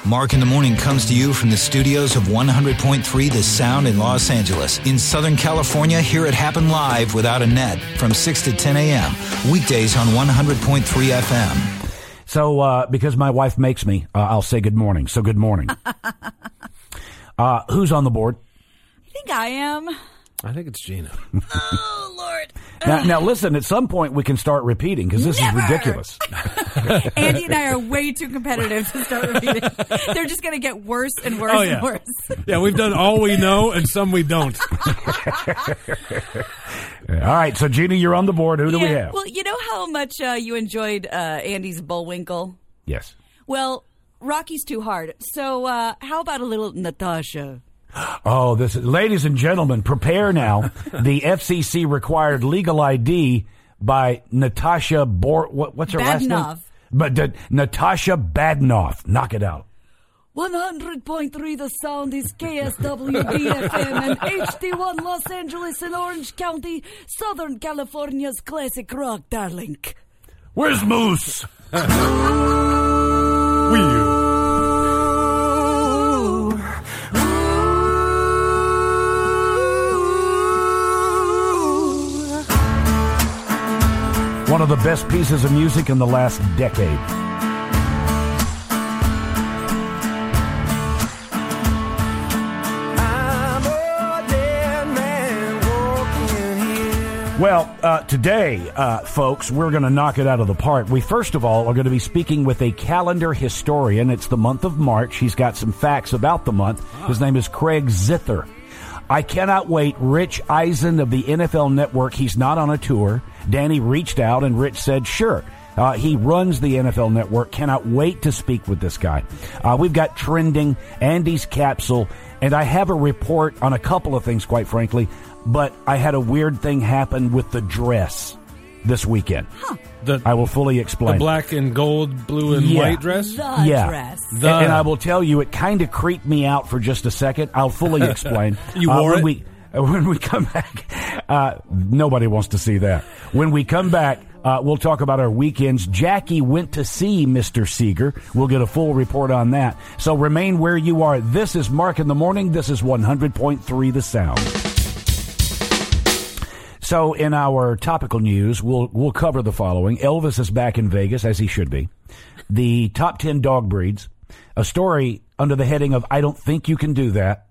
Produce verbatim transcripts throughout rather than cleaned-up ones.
Mark in the Morning comes to you from the studios of one hundred point three The Sound in Los Angeles. In Southern California, hear it happen live without a net from six to ten a.m. Weekdays on one hundred point three F M. So, uh, because my wife makes me, uh, I'll say good morning. So, good morning. uh, who's on the board? I think I am. I think it's Gina. Oh, Lord. Now, now, listen, at some point we can start repeating because this Never. is ridiculous. Andy and I are way too competitive to start repeating. They're just going to get worse and worse Oh, yeah. and worse. Yeah, we've done all we know and some we don't. All right, so Gina, you're on the board. Who do yeah. we have? Well, you know how much uh, you enjoyed uh, Andy's Bullwinkle? Yes. Well, Rocky's too hard. So uh, how about a little Natasha? Oh, this is, ladies and gentlemen, prepare now. The F C C required legal I D by Natasha Bor. What, what's her last name? Badenoff. But uh, Natasha Badenoff. Knock it out. one hundred point three The Sound is K S W B F M and H D one Los Angeles and Orange County, Southern California's classic rock darling. Where's Moose? We. One of the best pieces of music in the last decade. Well, uh, today, uh, folks, we're going to knock it out of the park. We, first of all, are going to be speaking with a calendar historian. It's the month of March. He's got some facts about the month. His name is Craig Zither. I cannot wait. Rich Eisen of the N F L Network, he's not on a tour. Danny reached out, and Rich said, sure. Uh, he runs the N F L Network. Cannot wait to speak with this guy. Uh, we've got trending, Andy's capsule, and I have a report on a couple of things, quite frankly. But I had a weird thing happen with the dress this weekend. Huh. The, I will fully explain. The black and gold, blue and Yeah. white dress? The yeah. dress. The- And, and I will tell you, it kind of creeped me out for just a second. I'll fully explain. You uh, wore when it? We, uh, when we come back, uh, nobody wants to see that. When we come back, uh, we'll talk about our weekends. Jackie went to see Mister Seeger. We'll get a full report on that. So remain where you are. This is Mark in the Morning. This is one hundred point three The Sound. So in our topical news, we'll we'll cover the following. Elvis is back in Vegas, as he should be. The top ten dog breeds. A story under the heading of I Don't Think You Can Do That.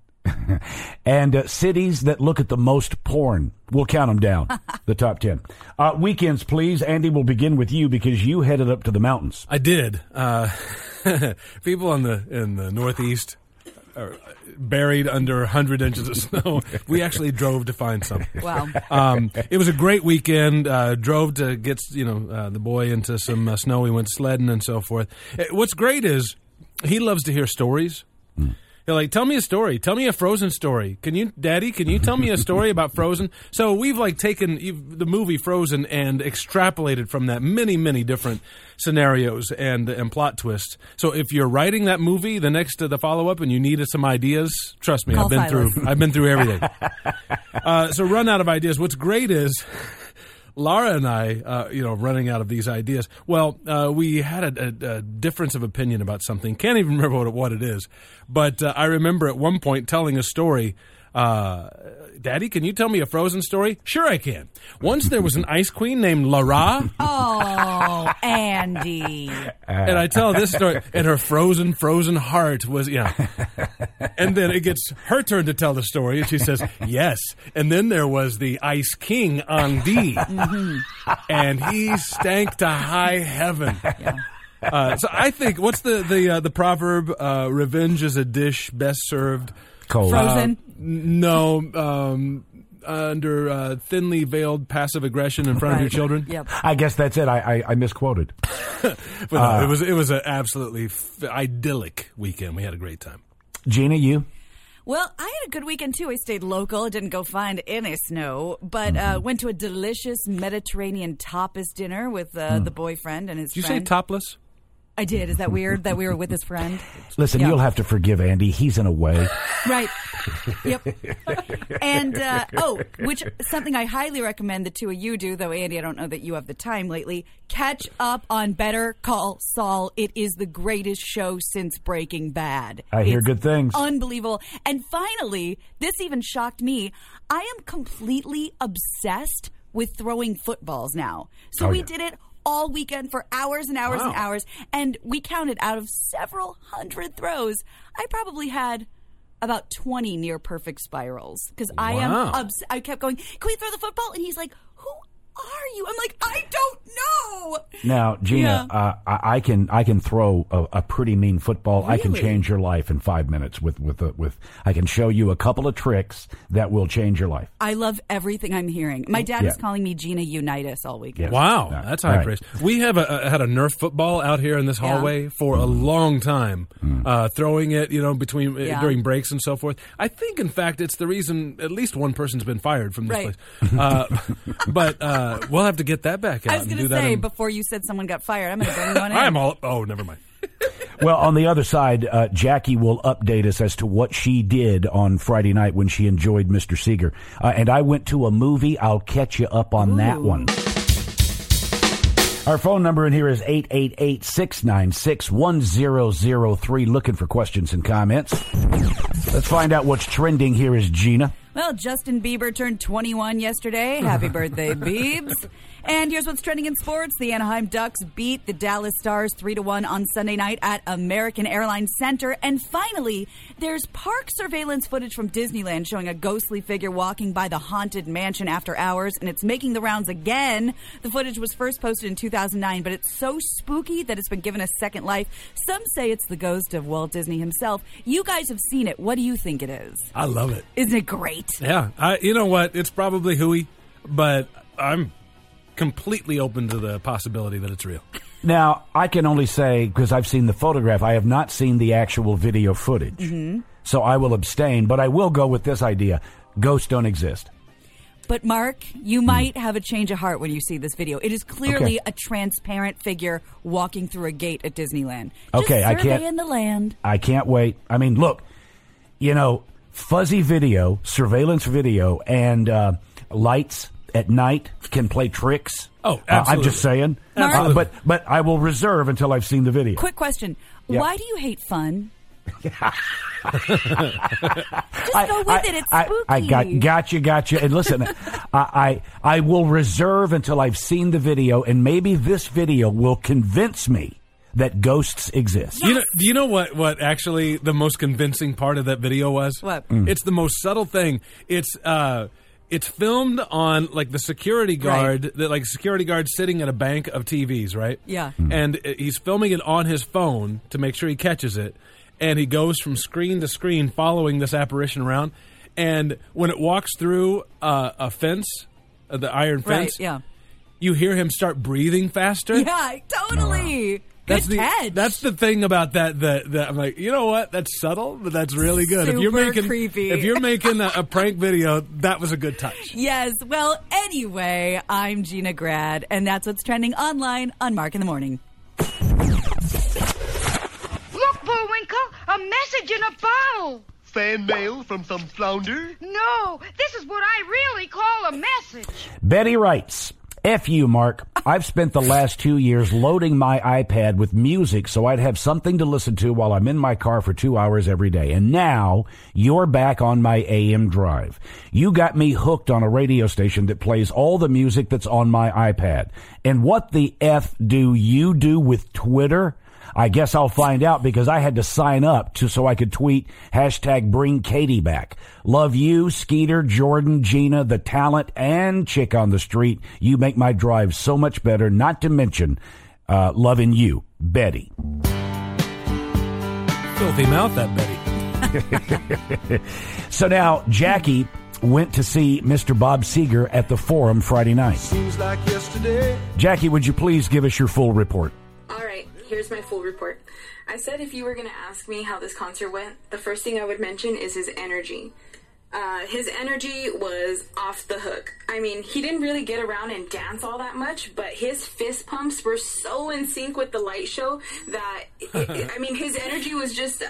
and uh, cities that look at the most porn. We'll count them down, the top ten. Uh, weekends, please. Andy, we'll begin with you because you headed up to the mountains. I did. Uh, people in the in the Northeast are buried under one hundred inches of snow. We actually drove to find some. Wow. Um, it was a great weekend. Uh, drove to get you know uh, the boy into some uh, snow. We went sledding and so forth. Uh, What's great is he loves to hear stories. Mm. You're like, tell me a story. Tell me a Frozen story. Can you, Daddy, can you tell me a story about Frozen? So we've like taken you've, the movie Frozen and extrapolated from that many, many different scenarios and and plot twists. So if you're writing that movie, the next uh, the follow up, and you needed some ideas, trust me, Call I've been Silas. through. I've been through everything. uh, so run out of ideas. What's great is Laura and I, uh, you know, running out of these ideas. Well, uh, we had a, a, a difference of opinion about something. Can't even remember what it, what it is. But uh, I remember at one point telling a story. Uh, Daddy, can you tell me a Frozen story? Sure I can. Once there was an ice queen named Lara. Oh, Andy. And I tell this story, and her frozen, frozen heart was, yeah. And then it gets her turn to tell the story, and she says, yes. And then there was the Ice King, Andi. Mm-hmm. And he stank to high heaven. Yeah. Uh, so I think, what's the the uh, the proverb? Uh, revenge is a dish best served Cold. Frozen? Uh, no, um, under uh, thinly veiled passive aggression in front Right. of your children. Yep. I guess that's it. I, I, I misquoted. But no, Uh, it was it was an absolutely f- idyllic weekend. We had a great time. Gina, you? Well, I had a good weekend, too. I stayed local. Didn't go find any snow, but uh, went to a delicious Mediterranean tapas dinner with uh, the boyfriend and his Did you friend. say topless? I did. Is that weird that we were with his friend? Listen, Yeah. you'll have to forgive Andy. He's in a way. Right. Yep. And, uh, oh, which something I highly recommend the two of you do, though, Andy, I don't know that you have the time lately. Catch up on Better Call Saul. It is the greatest show since Breaking Bad. I hear It's good things. Unbelievable. And finally, this even shocked me. I am completely obsessed with throwing footballs now. So Oh, we yeah. did it all weekend for hours and hours Wow. and hours. And we counted out of several hundred throws. I probably had about twenty near perfect spirals because I am Wow. obs- I kept going, can we throw the football? And he's like, who are you? I'm like, I don't know. Now, Gina, Yeah. uh, I, I can I can throw a, a pretty mean football. I can Really? change your life in five minutes with with a, with. I can show you a couple of tricks that will change your life. I love everything I'm hearing. My dad Yeah. was calling me Gina Unitas all weekend. Yeah. Wow, Yeah. that's All high right. praise. We have a, a, had a Nerf football out here in this Yeah. hallway for a long time, uh, throwing it, you know, between uh, Yeah. during breaks and so forth. I think, in fact, it's the reason at least one person's been fired from this Right. place. Uh, but uh, we'll have to get that back out. I was and going do to that say, in- before you said someone got fired, I'm going to bring one in. I'm all. Oh, never mind. Well, on the other side, uh, Jackie will update us as to what she did on Friday night when she enjoyed Mister Seeger. Uh, and I went to a movie. I'll catch you up on that Ooh. one. Our phone number in here is eight eight eight, six nine six, one zero zero three. Looking for questions and comments. Let's find out what's trending. Here is Gina. Well, Justin Bieber turned twenty-one yesterday. Happy birthday, Biebs. And here's what's trending in sports. The Anaheim Ducks beat the Dallas Stars three to one on Sunday night at American Airlines Center. And finally, there's park surveillance footage from Disneyland showing a ghostly figure walking by the haunted mansion after hours, and it's making the rounds again. The footage was first posted in two thousand nine, but it's so spooky that it's been given a second life. Some say it's the ghost of Walt Disney himself. You guys have seen it. What do you think it is? I love it. Isn't it great? Yeah, I, you know what? It's probably hooey, but I'm completely open to the possibility that it's real. Now, I can only say, because I've seen the photograph, I have not seen the actual video footage. Mm-hmm. So I will abstain, but I will go with this idea. Ghosts don't exist. But, Mark, you might have a change of heart when you see this video. It is clearly Okay. a transparent figure walking through a gate at Disneyland. Just Okay, I can't- surveying the land. I can't wait. I mean, look, you know, fuzzy video, surveillance video, and uh, lights at night can play tricks. Oh, Uh, I'm absolutely. just saying. Absolutely. Uh, but but I will reserve until I've seen the video. Quick question. Yeah. Why do you hate fun? Just I- go with I- it. It's I, spooky. I got gotcha, gotcha. And listen, I, I I will reserve until I've seen the video, and maybe this video will convince me that ghosts exist. You know, do you know what, what actually the most convincing part of that video was? What? Mm. It's the most subtle thing. It's uh, it's filmed on like the security guard, Right. the, like security guard sitting at a bank of T Vs, right? Yeah. Mm. And uh, he's filming it on his phone to make sure he catches it. And he goes from screen to screen following this apparition around. And when it walks through uh, a fence, uh, the iron Right, fence, yeah. you hear him start breathing faster. Yeah, totally. That's Good the catch. that's the thing about that, that that I'm like, you know what? That's subtle, but that's really good. if you're Super making creepy. if you're making a, a prank video, that was a good touch. Yes. Well, anyway, I'm Gina Grad, and that's what's trending online on Mark in the Morning. Look, Bullwinkle, a message in a bottle. Fan mail from some flounder? No, this is what I really call a message. Betty writes, F you, Mark. I've spent the last two years loading my iPad with music so I'd have something to listen to while I'm in my car for two hours every day. And now you're back on my A M drive. You got me hooked on a radio station that plays all the music that's on my iPad. And what the F do you do with Twitter? I guess I'll find out because I had to sign up to so I could tweet hashtag bring Katie back. Love you, Skeeter, Jordan, Gina, the talent, and chick on the street. You make my drive so much better, not to mention uh, loving you, Betty. Filthy mouth, that Betty. So now Jackie went to see Mister Bob Seger at the Forum Friday night. Seems like yesterday. Jackie, would you please give us your full report? All right, here's my full report. I said if you were going to ask me how this concert went, the first thing I would mention is his energy. Uh, his energy was off the hook. I mean, he didn't really get around and dance all that much, but his fist pumps were so in sync with the light show that, it, I mean, his energy was just, I,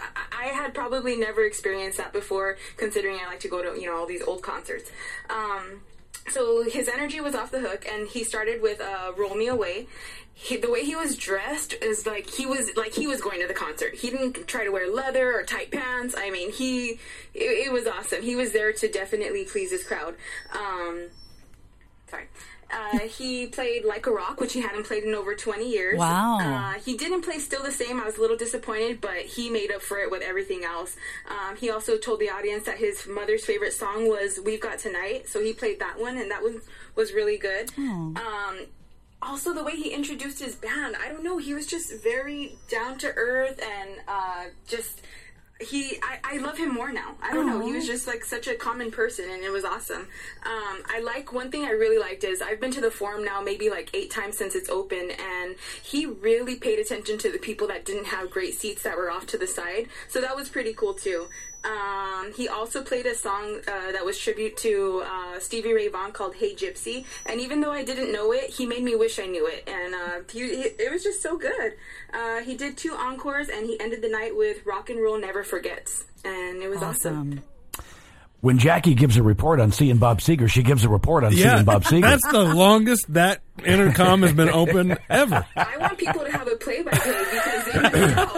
I had probably never experienced that before, considering I like to go to, you know, all these old concerts. Um, so his energy was off the hook, and he started with uh, Roll Me Away. He, the way he was dressed is like he was like he was going to the concert. He didn't try to wear leather or tight pants. I mean, he it, it was awesome. He was there to definitely please his crowd. Um, sorry. Uh, he played Like a Rock, which he hadn't played in over twenty years. Wow. Uh, he didn't play Still the Same. I was a little disappointed, but he made up for it with everything else. Um, he also told the audience that his mother's favorite song was We've Got Tonight, so he played that one, and that one was really good. Um, also, the way he introduced his band, I don't know, he was just very down-to-earth and uh, just... He, I, I love him more now. I don't Aww. know. He was just like such a common person, and it was awesome. Um, I like one thing I really liked is I've been to the Forum now maybe like eight times since it's open, and he really paid attention to the people that didn't have great seats that were off to the side. So that was pretty cool too. Um, he also played a song uh, that was tribute to uh, Stevie Ray Vaughan called Hey Gypsy, and even though I didn't know it, he made me wish I knew it, and uh, he, he, it was just so good. Uh, he did two encores, and he ended the night with Rock and Roll Never Forgets, and it was awesome. awesome. When Jackie gives a report on seeing Bob Seger, she gives a report on yeah, seeing Bob Seger. That's the longest that intercom has been open ever. I want people to have a play-by-play because they don't know.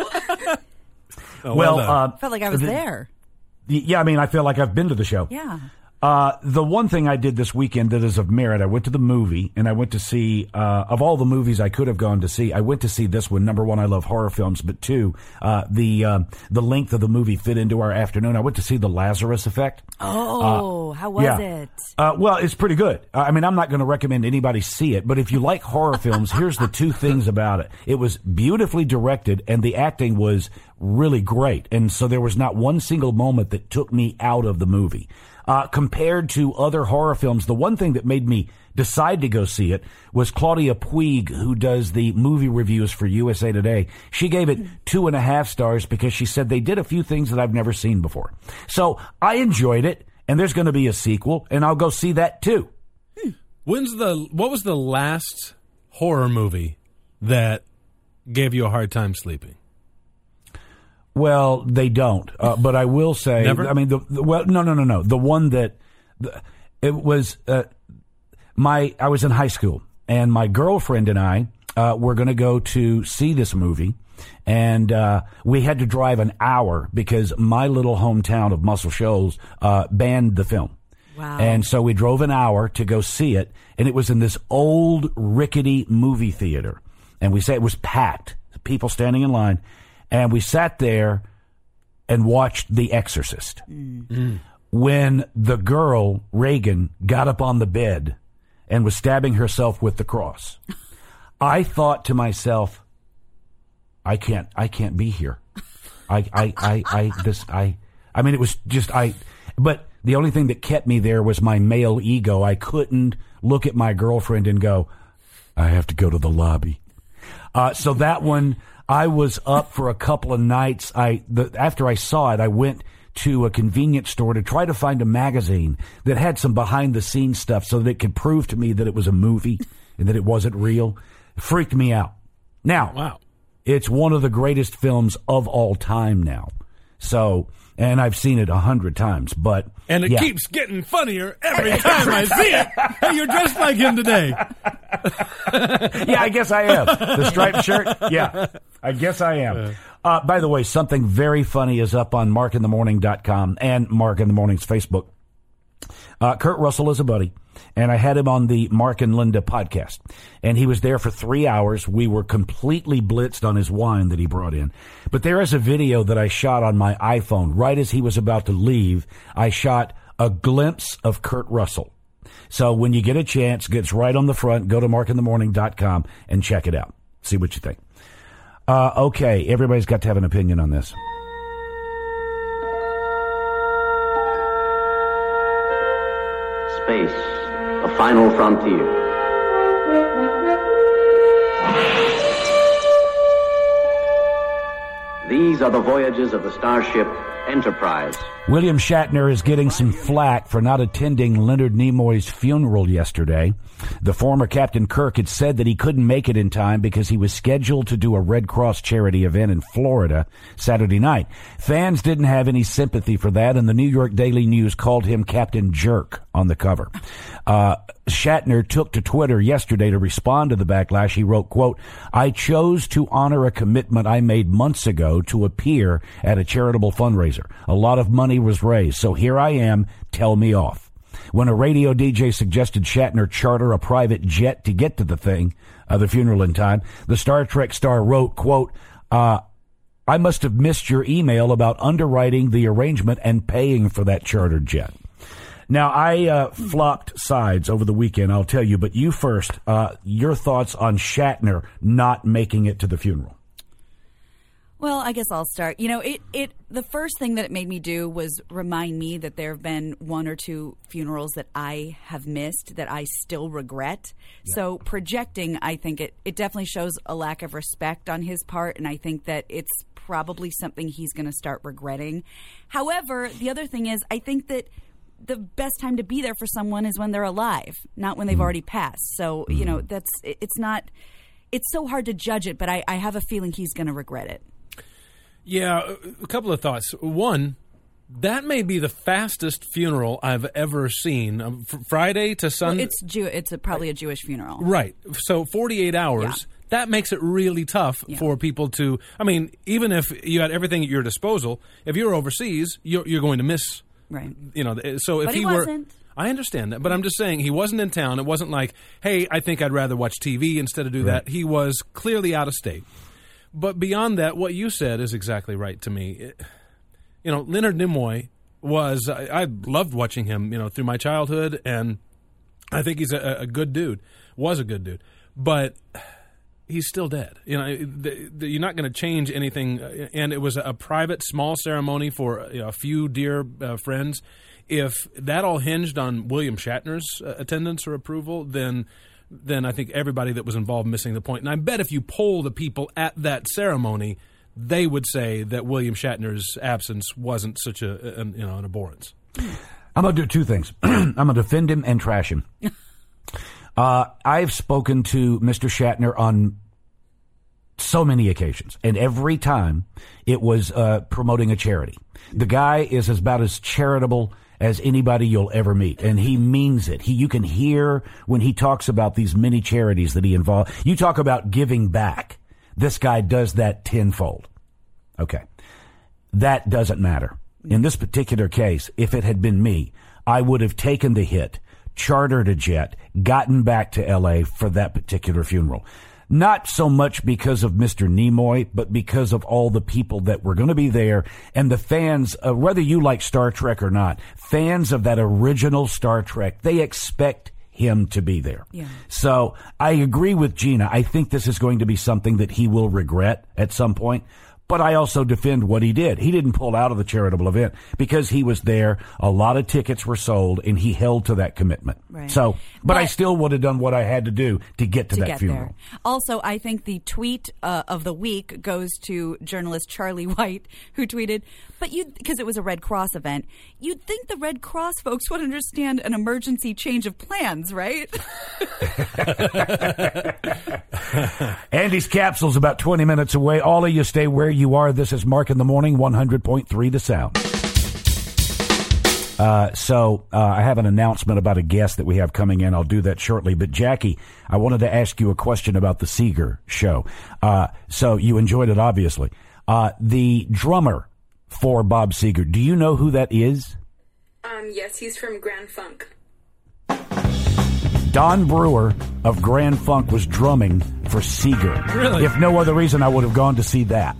Oh, well, well uh, I felt like I was the, there. Yeah, I mean, I feel like I've been to the show. Yeah. Uh, the one thing I did this weekend that is of merit, I went to the movie, and I went to see, uh, of all the movies I could have gone to see, I went to see this one. Number one, I love horror films, but two, uh, the uh, the length of the movie fit into our afternoon. I went to see The Lazarus Effect. Oh, uh, how was yeah. it? Uh, well, it's pretty good. I mean, I'm not going to recommend anybody see it, but if you like horror films, here's the two things about it. It was beautifully directed, and the acting was really great, and so there was not one single moment that took me out of the movie. Uh, compared to other horror films, the one thing that made me decide to go see it was Claudia Puig, who does the movie reviews for U S A Today. She gave it two and a half stars because she said they did a few things that I've never seen before. So I enjoyed it, and there's going to be a sequel, and I'll go see that too. When's the what was the last horror movie that gave you a hard time sleeping? Well, they don't, uh, but I will say, Never? I mean, the, the well, no, no, no, no. The one that the, it was uh, my I was in high school, and my girlfriend and I uh, were going to go to see this movie, and uh, we had to drive an hour because my little hometown of Muscle Shoals uh, banned the film. Wow. And so we drove an hour to go see it, and it was in this old rickety movie theater, and we say it was packed, people standing in line. And we sat there and watched The Exorcist. Mm. Mm. When the girl, Reagan, got up on the bed and was stabbing herself with the cross, I thought to myself, I can't, I can't be here. I, I, I, I, this, I, I mean, it was just, I, but the only thing that kept me there was my male ego. I couldn't look at my girlfriend and go, I have to go to the lobby. Uh, so that one, I was up for a couple of nights. I the, after I saw it, I went to a convenience store to try to find a magazine that had some behind-the-scenes stuff so that it could prove to me that it was a movie and that it wasn't real. It freaked me out. Now, wow. It's one of the greatest films of all time now. So, and I've seen it a hundred times, but and it yeah. keeps getting funnier every time I see it. Hey, you're dressed like him today. Yeah, I guess I am. The striped shirt? Yeah, I guess I am. Uh, by the way, something very funny is up on mark in the morning dot com and Mark in the Morning's Facebook. Uh, Kurt Russell is a buddy, and I had him on the Mark and Linda podcast, and he was there for three hours. We were completely blitzed on his wine that he brought in. But there is a video that I shot on my iPhone. Right as he was about to leave, I shot a glimpse of Kurt Russell. So when you get a chance, it's right on the front. Go to mark in the morning dot com and check it out. See what you think. Uh, okay, everybody's got to have an opinion on this. Space, the final frontier. These These are the voyages of the starship Enterprise. William Shatner is getting some flack for not attending Leonard Nimoy's funeral yesterday. The former Captain Kirk had said that he couldn't make it in time because he was scheduled to do a Red Cross charity event in Florida Saturday night. Fans didn't have any sympathy for that, and the New York Daily News called him Captain Jerk on the cover. Uh, Shatner took to Twitter yesterday to respond to the backlash. He wrote, quote, "I chose to honor a commitment I made months ago to appear at a charitable fundraiser. A lot of money was raised, so here I am. Tell me off." When a radio D J suggested Shatner charter a private jet to get to the thing, uh, the funeral in time, the Star Trek star wrote, quote, uh, "I must have missed your email about underwriting the arrangement and paying for that chartered jet." Now, I uh, flopped sides over the weekend, I'll tell you, but you first, uh, your thoughts on Shatner not making it to the funeral. Well, I guess I'll start. You know, it, it the first thing that it made me do was remind me that there have been one or two funerals that I have missed that I still regret. Yeah. So projecting, I think it, it definitely shows a lack of respect on his part, and I think that it's probably something he's going to start regretting. However, the other thing is, I think that the best time to be there for someone is when they're alive, not when they've already passed. So, you know, that's it's not – it's so hard to judge it, but I, I have a feeling he's going to regret it. Yeah, a couple of thoughts. One, that may be the fastest funeral I've ever seen. Um, fr- Friday to Sunday. Well, it's Jew- It's a, probably a Jewish funeral. Right. So forty-eight hours, yeah. That makes it really tough yeah. for people to – I mean, even if you had everything at your disposal, if you're overseas, you're, you're going to miss – Right. You know, so if but he, he were, wasn't. I understand that, but I'm just saying he wasn't in town. It wasn't like, hey, I think I'd rather watch T V instead of do right. that. He was clearly out of state. But beyond that, what you said is exactly right to me. It, you know, Leonard Nimoy was, I, I loved watching him, you know, through my childhood, and I think he's a, a good dude, was a good dude. But he's still dead. You know, the, the, you're not going to change anything. And it was a, a private, small ceremony for you know, a few dear uh, friends. If that all hinged on William Shatner's uh, attendance or approval, then then I think everybody that was involved missing the point. And I bet if you poll the people at that ceremony, they would say that William Shatner's absence wasn't such a, a you know an abhorrence. I'm going to do two things. I'm going to defend him and trash him. Uh, I've spoken to Mister Shatner on so many occasions, and every time it was uh, promoting a charity. The guy is about as charitable as anybody you'll ever meet, and he means it. He, you can hear when he talks about these many charities that he involved. You talk about giving back. This guy does that tenfold. Okay. That doesn't matter. In this particular case, if it had been me, I would have taken the hit, chartered a jet, gotten back to L A for that particular funeral. Not so much because of Mister Nimoy, but because of all the people that were going to be there and the fans, uh, whether you like Star Trek or not, fans of that original Star Trek, they expect him to be there. Yeah. So I agree with Gina. I think this is going to be something that he will regret at some point. But I also defend what he did. He didn't pull out of the charitable event because he was there. A lot of tickets were sold, and he held to that commitment. Right. So, but, but I still would have done what I had to do to get to, to that get funeral. There. Also, I think the tweet uh, of the week goes to journalist Charlie White, who tweeted, "But you, because it was a Red Cross event, you'd think the Red Cross folks would understand an emergency change of plans, right?" Andy's Capsule's about twenty minutes away. All of you stay where you are. This is Mark in the Morning, one hundred point three The Sound. Uh, so uh, I have an announcement about a guest that we have coming in. I'll do that shortly. But Jackie, I wanted to ask you a question about the Seeger show. Uh, so you enjoyed it, obviously. Uh, the drummer for Bob Seger, do you know who that is? Um, yes, he's from Grand Funk. Don Brewer of Grand Funk was drumming for Seeger. Really? If no other reason, I would have gone to see that.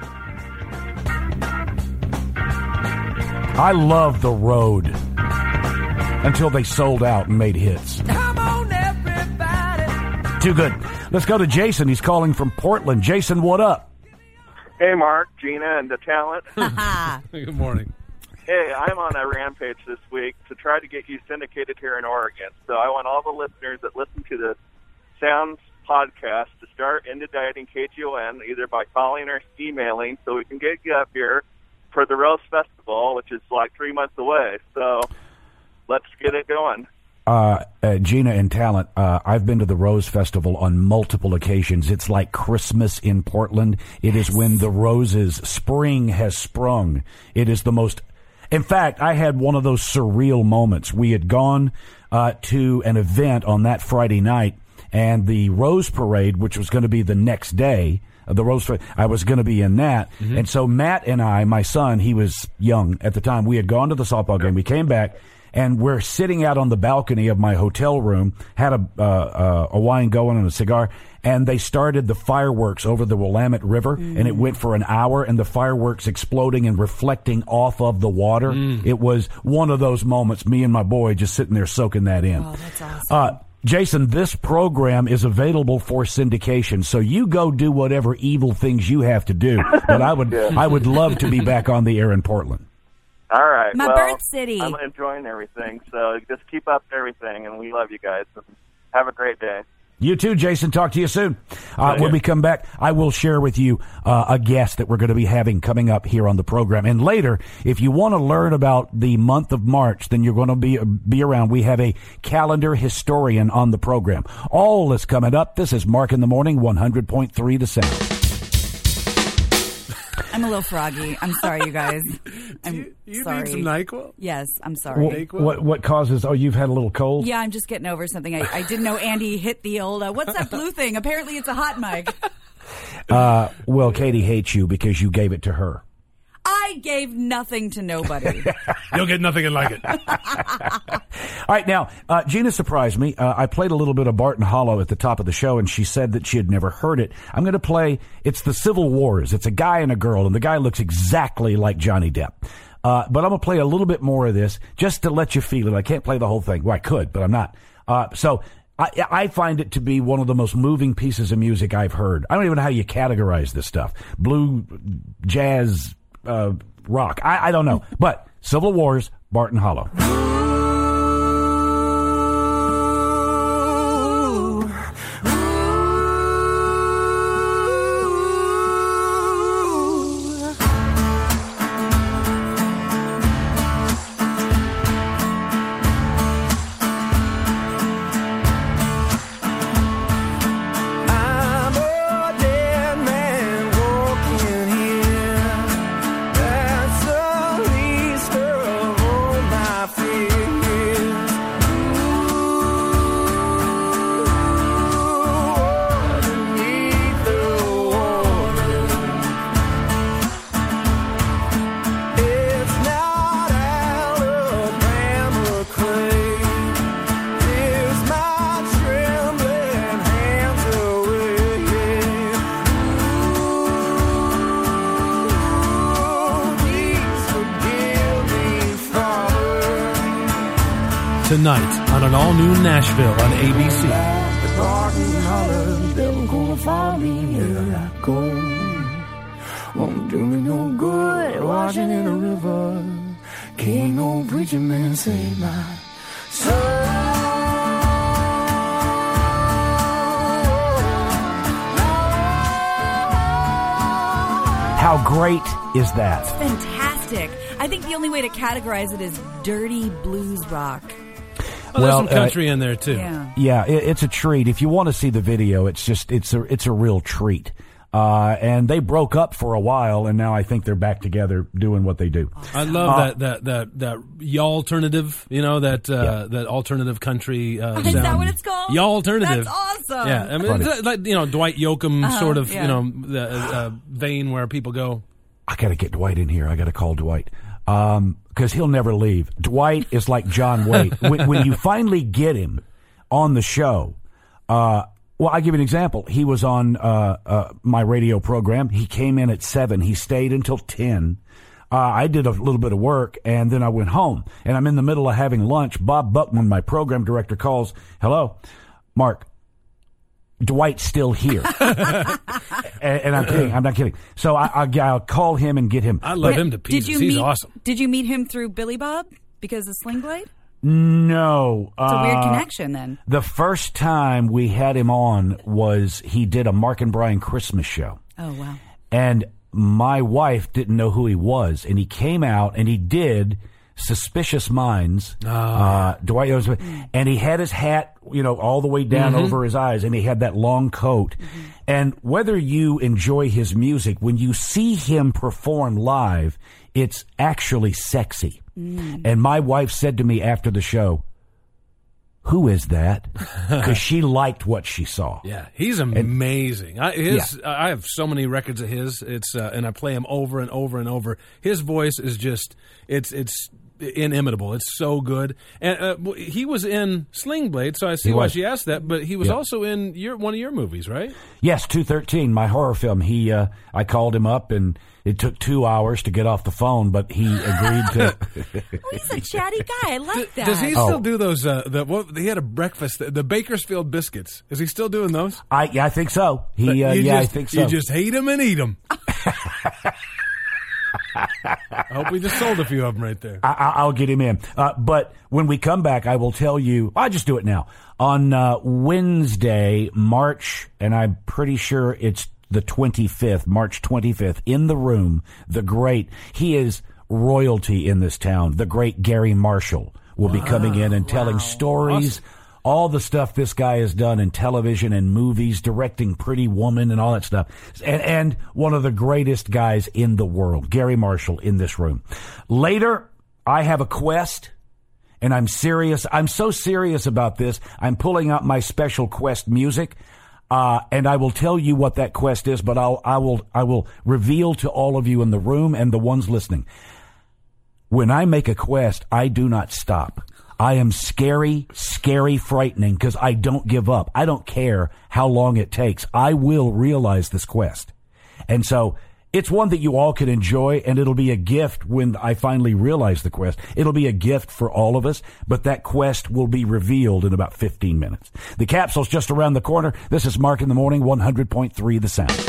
I love The Road until they sold out and made hits. Come on, everybody. Too good. Let's go to Jason. He's calling from Portland. Jason, what up? Hey, Mark, Gina, and the talent. Good morning. Hey, I'm on a rampage this week to try to get you syndicated here in Oregon. So I want all the listeners that listen to the Sounds podcast to start Into Dieting K G O N, either by calling or emailing, so we can get you up here for the Rose Festival, which is like three months away. So let's get it going. Uh, uh, Gina and Talent, uh, I've been to the Rose Festival on multiple occasions. It's like Christmas in Portland. It is when the roses, spring has sprung. It is the most... In fact, I had one of those surreal moments. We had gone uh, to an event on that Friday night, and the Rose Parade, which was going to be the next day, uh, the Rose Parade, I was going to be in that. Mm-hmm. And so Matt and I, my son, he was young at the time, we had gone to the softball game. We came back, and we're sitting out on the balcony of my hotel room, had a uh, uh, a wine going and a cigar, and they started the fireworks over the Willamette River, mm. and it went for an hour, and the fireworks exploding and reflecting off of the water. Mm. It was one of those moments, me and my boy just sitting there soaking that in. Oh, that's awesome. Uh, Jason, this program is available for syndication, so you go do whatever evil things you have to do, but I would yeah. I would love to be back on the air in Portland. All right. My well, birth city. I'm enjoying everything, so just keep up everything, and we love you guys. Have a great day. You too, Jason. Talk to you soon. Uh, when we come back, I will share with you uh, a guest that we're going to be having coming up here on the program. And later, if you want to learn about the month of March, then you're going to be be around. We have a calendar historian on the program. All is coming up. This is Mark in the Morning, one hundred point three The Sound. I'm a little froggy. I'm sorry, you guys. I'm you you sorry. need some NyQuil? Yes, I'm sorry. What, what what causes? Oh, you've had a little cold? Yeah, I'm just getting over something. I, I didn't know Andy hit the old, uh, what's that blue thing? Apparently it's a hot mic. Uh, well, Katie hates you because you gave it to her. I gave nothing to nobody. You'll get nothing and like it. All right, now, uh, Gina surprised me. Uh, I played a little bit of Barton Hollow at the top of the show, and she said that she had never heard it. I'm going to play, it's the Civil Wars. It's a guy and a girl, and the guy looks exactly like Johnny Depp. Uh, but I'm going to play a little bit more of this just to let you feel it. I can't play the whole thing. Well, I could, but I'm not. Uh, so I, I find it to be one of the most moving pieces of music I've heard. I don't even know how you categorize this stuff. Blue, jazz, uh, rock. I, I don't know. But Civil Wars, Barton Hollow. Tonight on an all-new Nashville on A B C. Won't do me no good washing in a river. Can't no preacher man save my soul. How great is that? It's fantastic. I think the only way to categorize it is dirty blues rock. Oh, well, there's some country uh, in there too. Yeah, yeah it, it's a treat. If you want to see the video, it's just it's a it's a real treat. Uh, and they broke up for a while, and now I think they're back together doing what they do. I love uh, that that that that y'all alternative. You know that uh, yeah. that alternative country. Uh, is sound. that what it's called? Y'all alternative. That's awesome. Yeah, I mean, it's like you know Dwight Yoakam uh-huh, sort of yeah. you know the uh, vein where people go. I got to get Dwight in here. I got to call Dwight. Um, because he'll never leave. Dwight is like John Waite. when, when you finally get him on the show, uh, well, I'll give you an example. He was on uh, uh, my radio program. He came in at seven. He stayed until ten. Uh, I did a little bit of work, and then I went home. And I'm in the middle of having lunch. Bob Buckman, my program director, calls, hello, Mark, Dwight's still here. and, and I'm kidding. I'm not kidding. So I, I, I'll call him and get him. I love Wait, him to pieces. Did you He's meet, awesome. Did you meet him through Billy Bob because of Sling Blade? No. It's a weird uh, connection then. The first time we had him on was he did a Mark and Brian Christmas show. Oh, wow. And my wife didn't know who he was. And he came out and he did Suspicious Minds. Oh. Uh, Dwight Yoakam. And he had his hat, you know, all the way down Mm-hmm. over his eyes. And he had that long coat. Mm-hmm. And whether you enjoy his music, when you see him perform live, it's actually sexy. Mm. And my wife said to me after the show, who is that? Because she liked what she saw. Yeah, he's amazing. And, I, his, yeah. I have so many records of his. It's uh, and I play him over and over and over. His voice is just it's it's inimitable. It's so good. And uh, he was in Sling Blade, so I see He why was. she asked that. But he was Yep. also in your one of your movies, right? Yes, two thirteen, my horror film. He, uh, I called him up, and it took two hours to get off the phone, but he agreed to. Oh, he's a chatty guy. I like that. Does he Oh. still do those? Uh, the what, he had a breakfast, the, the Bakersfield biscuits. Is he still doing those? I, yeah, I think so. He, uh, You yeah, just, I think so. You just hate him and eat him. I hope we just sold a few of them right there. I, I- I'll get him in. Uh, but when we come back, I will tell you. I'll just do it now. On uh, Wednesday, March, and I'm pretty sure it's the twenty-fifth, March twenty-fifth, in the room, the great, he is royalty in this town, the great Gary Marshall will be coming in and telling stories. Awesome. All the stuff this guy has done in television and movies, directing Pretty Woman and all that stuff. And, and one of the greatest guys in the world, Gary Marshall, in this room. Later, I have a quest, and I'm serious. I'm so serious about this, I'm pulling out my special quest music, uh, and I will tell you what that quest is, but I'll, I will, I will reveal to all of you in the room and the ones listening. When I make a quest, I do not stop. I am scary, scary, frightening because I don't give up. I don't care how long it takes. I will realize this quest. And so it's one that you all can enjoy, and it'll be a gift when I finally realize the quest. It'll be a gift for all of us, but that quest will be revealed in about fifteen minutes. The capsule's just around the corner. This is Mark in the Morning, one hundred point three The Sound.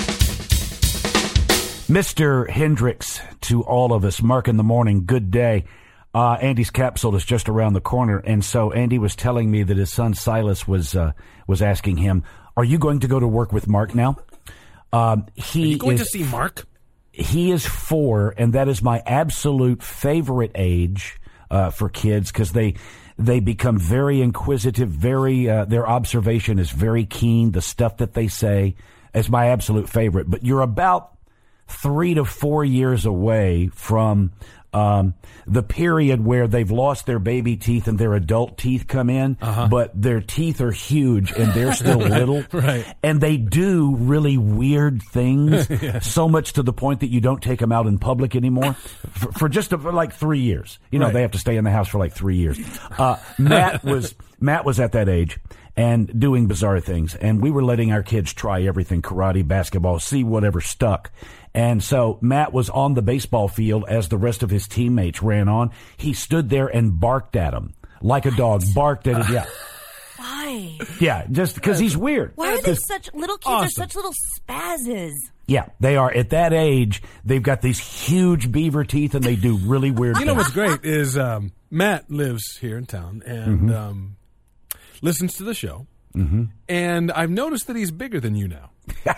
Mister Hendricks, to all of us, Mark in the Morning, good day. Uh, Andy's capsule is just around the corner, and so Andy was telling me that his son Silas was uh, was asking him, "Are you going to go to work with Mark now?" Um, he Are you going is, to see Mark? He is four, and that is my absolute favorite age uh, for kids because they they become very inquisitive. Very uh, their observation is very keen. The stuff that they say is my absolute favorite. But you're about three to four years away from um, the period where they've lost their baby teeth and their adult teeth come in, Uh-huh. but their teeth are huge and they're still little. Right. And they do really weird things, Yeah. so much to the point that you don't take them out in public anymore for, for just a, for like three years. You know, Right. they have to stay in the house for like three years. Uh, Matt was Matt was at that age and doing bizarre things, and we were letting our kids try everything: karate, basketball, see whatever stuck. And so Matt was on the baseball field as the rest of his teammates ran on. He stood there and barked at him like a dog, barked at him. Yeah, Why? yeah, just because he's weird. Why are they 'Cause- such little kids? Awesome. Are such little spazzes. Yeah, they are. At that age, they've got these huge beaver teeth, and they do really weird You know things. what's great is um, Matt lives here in town and um, listens to the show. Mm-hmm. And I've noticed that he's bigger than you now.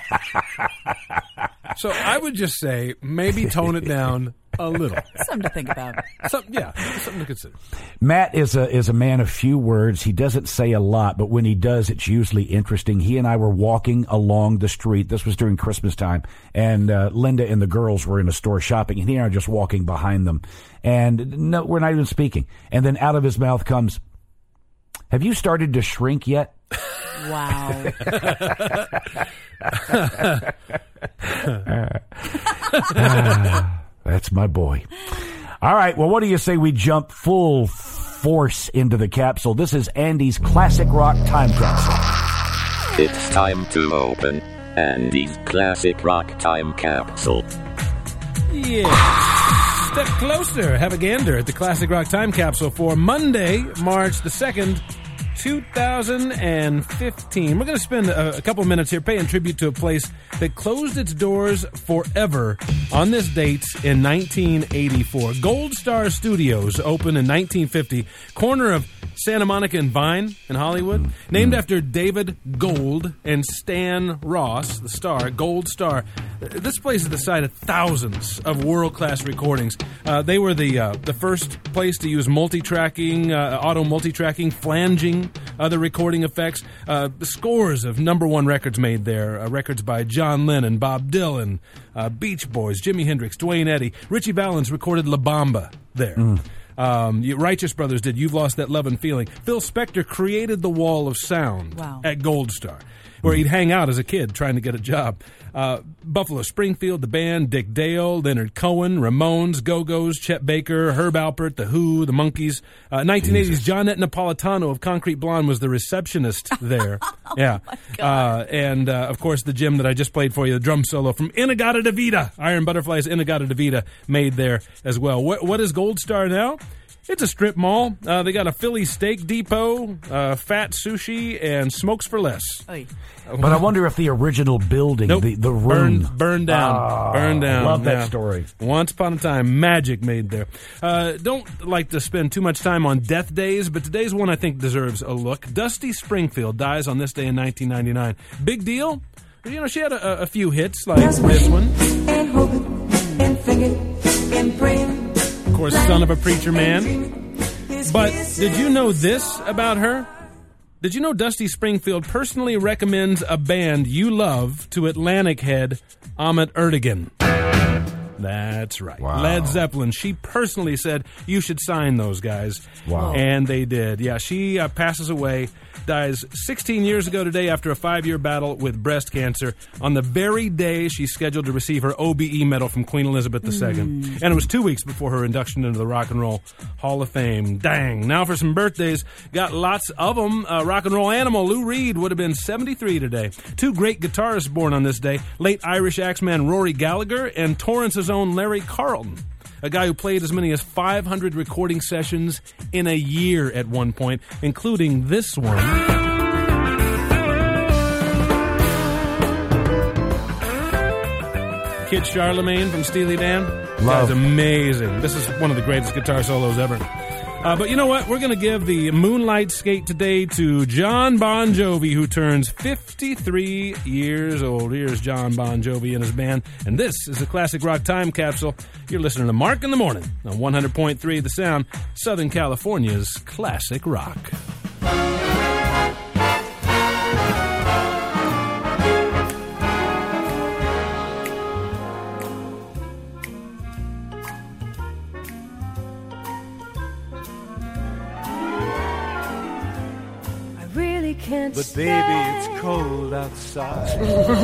So I would just say maybe tone it down a little. Something to think about. Some, yeah, something to consider. Matt is a is a man of few words. He doesn't say a lot, but when he does, it's usually interesting. He and I were walking along the street. This was during Christmas time, and uh, Linda and the girls were in a store shopping, and he and I are just walking behind them. And no, we're not even speaking. And then out of his mouth comes, "Have you started to shrink yet?" Wow. That's my boy. All right, well, what do you say we jump full force into the capsule? This is Andy's Classic Rock Time Capsule. It's time to open Andy's Classic Rock Time Capsule. Yeah. Step closer. Have a gander at the Classic Rock Time Capsule for Monday, March the second, two thousand fifteen. We're going to spend a, a couple minutes here paying tribute to a place that closed its doors forever on this date in nineteen eighty-four. Gold Star Studios opened in nineteen fifty, corner of Santa Monica and Vine in Hollywood, named after David Gold and Stan Ross, the star, Gold Star. This place is the site of thousands of world-class recordings. Uh, they were the uh, the first place to use multi-tracking, uh, auto multi-tracking, flanging, other recording effects. Uh, scores of number one records made there. Uh, records by John Lennon, Bob Dylan, uh, Beach Boys, Jimi Hendrix, Duane Eddy. Richie Valens recorded La Bamba there. Mm. Um, you, Righteous Brothers did You've Lost That Love and Feeling. Phil Spector created the Wall of Sound wow. at Gold Star, where he'd hang out as a kid trying to get a job. Uh, Buffalo Springfield, the band, Dick Dale, Leonard Cohen, Ramones, Go-Go's, Chet Baker, Herb Alpert, The Who, The Monkees. Uh, nineteen eighties, Jesus. Johnette Napolitano of Concrete Blonde was the receptionist there. yeah. Oh uh, and, uh, of course, the Jim that I just played for you, the drum solo from Inagata de Vida. Iron Butterflies, Inagata de Vida made there as well. What, what is Gold Star now? It's a strip mall. Uh, they got a Philly steak depot, uh, fat sushi, and smokes for less. Oy. But I wonder if the original building, nope. the, the room... Burned, burned down. Oh, burned down. Love that yeah. story. Once upon a time, magic made there. Uh, don't like to spend too much time on death days, but today's one I think deserves a look. Dusty Springfield dies on this day in nineteen ninety-nine. Big deal? You know, she had a, a few hits like this one. And hoping, and thinking, and praying. Of course, Son of a Preacher Man. But did you know this about her? Did you know Dusty Springfield personally recommends a band you love to Atlantic head Ahmet Ertegun? That's right. Wow. Led Zeppelin. She personally said, you should sign those guys. Wow. And they did. Yeah, she uh, passes away, dies sixteen years ago today after a five-year battle with breast cancer on the very day she's scheduled to receive her O B E medal from Queen Elizabeth the Second. Mm. And it was two weeks before her induction into the Rock and Roll Hall of Fame. Dang. Now for some birthdays. Got lots of them. Uh, rock and roll animal Lou Reed would have been seventy-three today. Two great guitarists born on this day. Late Irish Axeman Rory Gallagher and Torrance's own Larry Carlton. A guy who played as many as five hundred recording sessions in a year at one point, including this one. Kid Charlemagne from Steely Dan. Love. That's amazing. This is one of the greatest guitar solos ever. Uh, but you know what? We're going to give the Moonlight Skate today to John Bon Jovi, who turns fifty-three years old. Here's John Bon Jovi and his band. And this is a classic rock time capsule. You're listening to Mark in the Morning on one hundred point three The Sound, Southern California's classic rock. But baby, it's cold outside.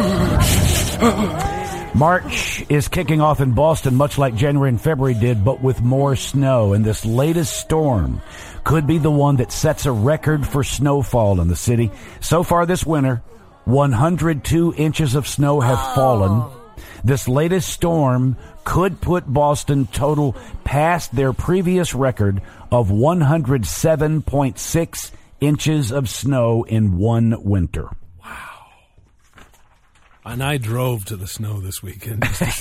March is kicking off in Boston, much like January and February did, but with more snow. And this latest storm could be the one that sets a record for snowfall in the city. So far this winter, one hundred two inches of snow have oh. fallen. This latest storm could put Boston total past their previous record of one hundred seven point six inches of snow in one winter. Wow. And I drove to the snow this weekend. Just to see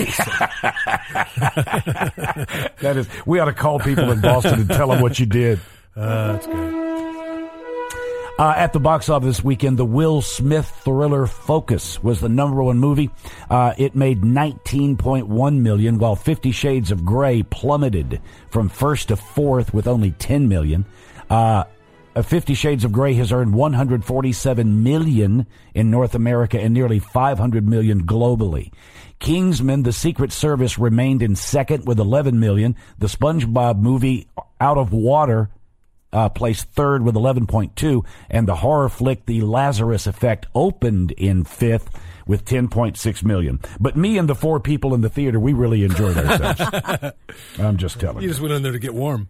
that is, we ought to call people in Boston and tell them what you did. Uh, that's great. Uh, at the box office this weekend, the Will Smith thriller Focus was the number one movie. Uh, it made nineteen point one million dollars, while Fifty Shades of Grey plummeted from first to fourth with only ten million dollars. Uh, Fifty Shades of Grey has earned one hundred forty-seven million dollars in North America and nearly five hundred million dollars globally. Kingsman: The Secret Service remained in second with eleven million dollars. The SpongeBob movie Out of Water uh, placed third with eleven point two, and the horror flick The Lazarus Effect opened in fifth with ten point six million dollars. But me and the four people in the theater, we really enjoyed ourselves. I'm just telling you. You just went in there to get warm.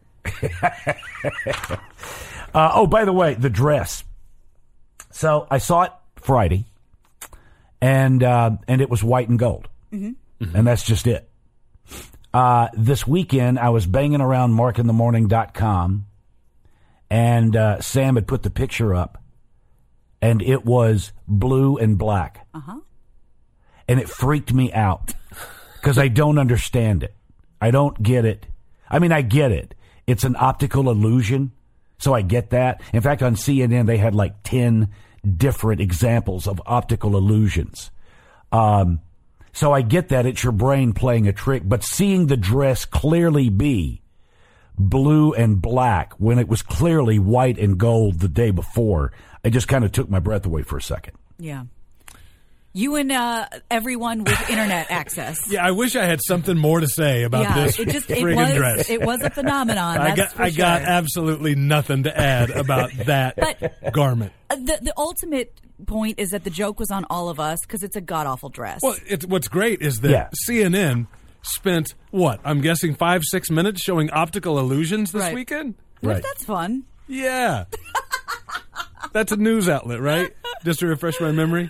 Uh, oh, by the way, the dress. So I saw it Friday, and uh, and it was white and gold, mm-hmm. Mm-hmm. and that's just it. Uh, this weekend, I was banging around mark in the morning dot com, and uh, Sam had put the picture up, and it was blue and black. Uh-huh. And it freaked me out because I don't understand it. I don't get it. I mean, I get it. It's an optical illusion, so I get that. In fact, on C N N, they had like ten different examples of optical illusions. Um, so I get that it's your brain playing a trick, but seeing the dress clearly be blue and black when it was clearly white and gold the day before, it just kind of took my breath away for a second. Yeah. You and uh, everyone with internet access. Yeah, I wish I had something more to say about yeah, this it just, it friggin' was, dress. It was a phenomenon. I That's got, for I sure. got absolutely nothing to add about that but, garment. Uh, the the ultimate point is that the joke was on all of us because it's a god awful dress. Well, it's, what's great is that Yeah. C N N spent what I'm guessing five six minutes showing optical illusions this Right. weekend. Right. That's fun. Yeah, that's a news outlet, right? Just to refresh my memory.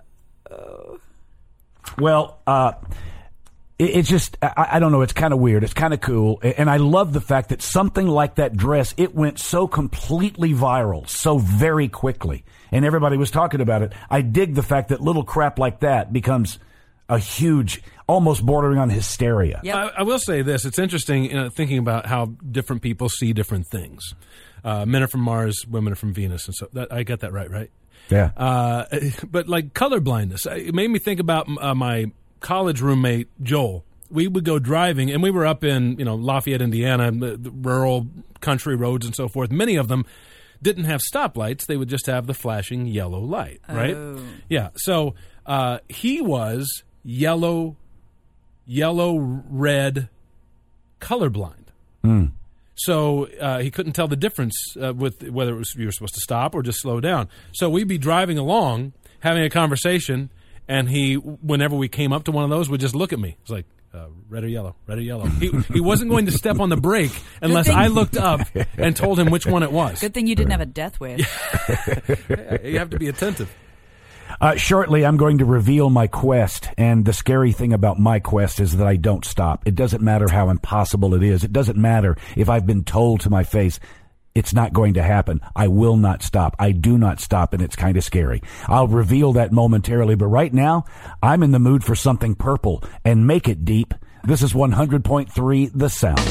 Well, uh, it, it's just, I, I don't know, it's kind of weird. It's kind of cool. And I love the fact that something like that dress, it went so completely viral so very quickly. And everybody was talking about it. I dig the fact that little crap like that becomes a huge, almost bordering on hysteria. Yep. I, I will say this. It's interesting you know, thinking about how different people see different things. Uh, men are from Mars, women are from Venus. And so that, I get that right, right? Yeah. Uh, but like color blindness, it made me think about uh, my college roommate, Joel. We would go driving, and we were up in, you know, Lafayette, Indiana, the, the rural country roads and so forth. Many of them didn't have stoplights. They would just have the flashing yellow light, right? Oh. Yeah. So uh, he was yellow, yellow, red, colorblind. Mm. So uh, he couldn't tell the difference uh, with whether it was you were supposed to stop or just slow down. So we'd be driving along, having a conversation, and he, whenever we came up to one of those, would just look at me. It's like, uh, red or yellow, red or yellow. He, he wasn't going to step on the brake unless thing- I looked up and told him which one it was. Good thing you didn't have a death wish. You have to be attentive. Uh, shortly, I'm going to reveal my quest, and the scary thing about my quest is that I don't stop. It doesn't matter how impossible it is. It doesn't matter if I've been told to my face, it's not going to happen. I will not stop. I do not stop, and it's kind of scary. I'll reveal that momentarily, but right now, I'm in the mood for something purple, and make it deep. This is one hundred point three The Sound.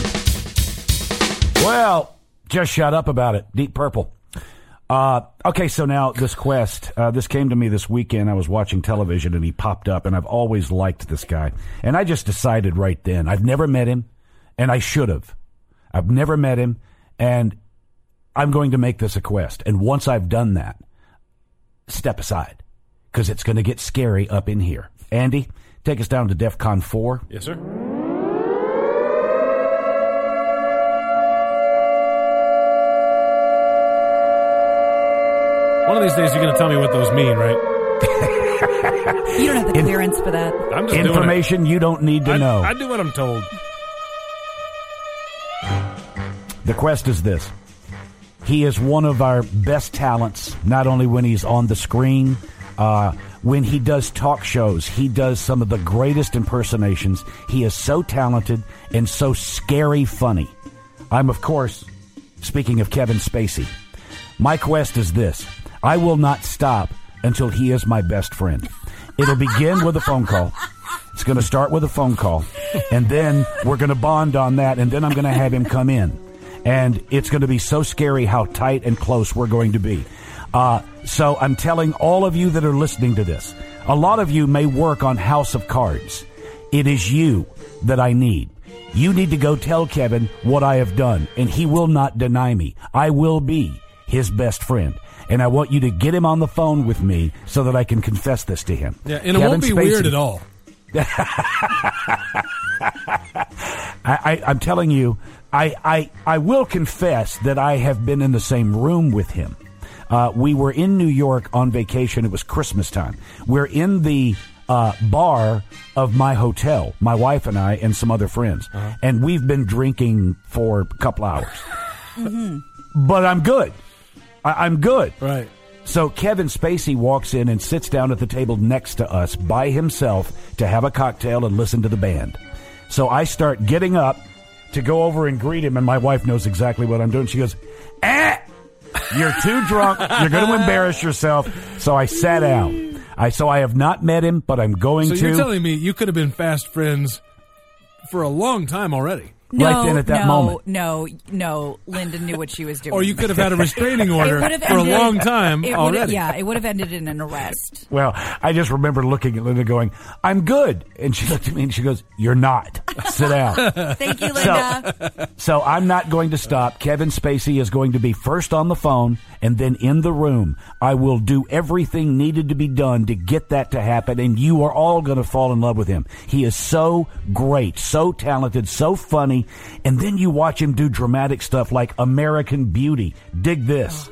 Well, just shut up about it. Deep Purple. Uh, okay, so now this quest, uh, this came to me this weekend. I was watching television and he popped up, and I've always liked this guy. And I just decided right then, I've never met him, and I should have. I've never met him, and I'm going to make this a quest. And once I've done that, step aside, because it's going to get scary up in here. Andy, take us down to DEFCON four. Yes, sir. One of these days, you're going to tell me what those mean, right? You don't have the clearance for that. I'm just Information you don't need to I, know. I do what I'm told. The quest is this. He is one of our best talents, not only when he's on the screen, uh, when he does talk shows, he does some of the greatest impersonations. He is so talented and so scary funny. I'm, of course, speaking of Kevin Spacey. My quest is this. I will not stop until he is my best friend. It'll begin with a phone call. It's going to start with a phone call, and then we're going to bond on that, and then I'm going to have him come in. And it's going to be so scary how tight and close we're going to be. Uh, so I'm telling all of you that are listening to this, a lot of you may work on House of Cards. It is you that I need. You need to go tell Kevin what I have done, and he will not deny me. I will be his best friend. And I want you to get him on the phone with me so that I can confess this to him. Yeah, and it Kevin won't be Spacey, weird at all. I, I, I'm telling you, I, I, I will confess that I have been in the same room with him. Uh, we were in New York on vacation. It was Christmas time. We're in the uh, bar of my hotel, my wife and I and some other friends. Uh-huh. And we've been drinking for a couple hours. Mm-hmm. But I'm good. I, I'm good. Right. So Kevin Spacey walks in and sits down at the table next to us by himself to have a cocktail and listen to the band. So I start getting up to go over and greet him, and my wife knows exactly what I'm doing. She goes, eh, You're too drunk. You're going to embarrass yourself. So I sat down. I so I have not met him, but I'm going so to. So you're telling me you could have been fast friends for a long time already? No, right then at that no, moment. no, no. Linda knew what she was doing. Or you could have had a restraining order for ended, a long time it already. Yeah, it would have ended in an arrest. Well, I just remember looking at Linda going, I'm good. And she looked at me and she goes, you're not. Sit down. Thank you, Linda. So, so I'm not going to stop. Kevin Spacey is going to be first on the phone and then in the room. I will do everything needed to be done to get that to happen, and you are all going to fall in love with him. He is so great, so talented, so funny, and then you watch him do dramatic stuff like American Beauty. Dig this.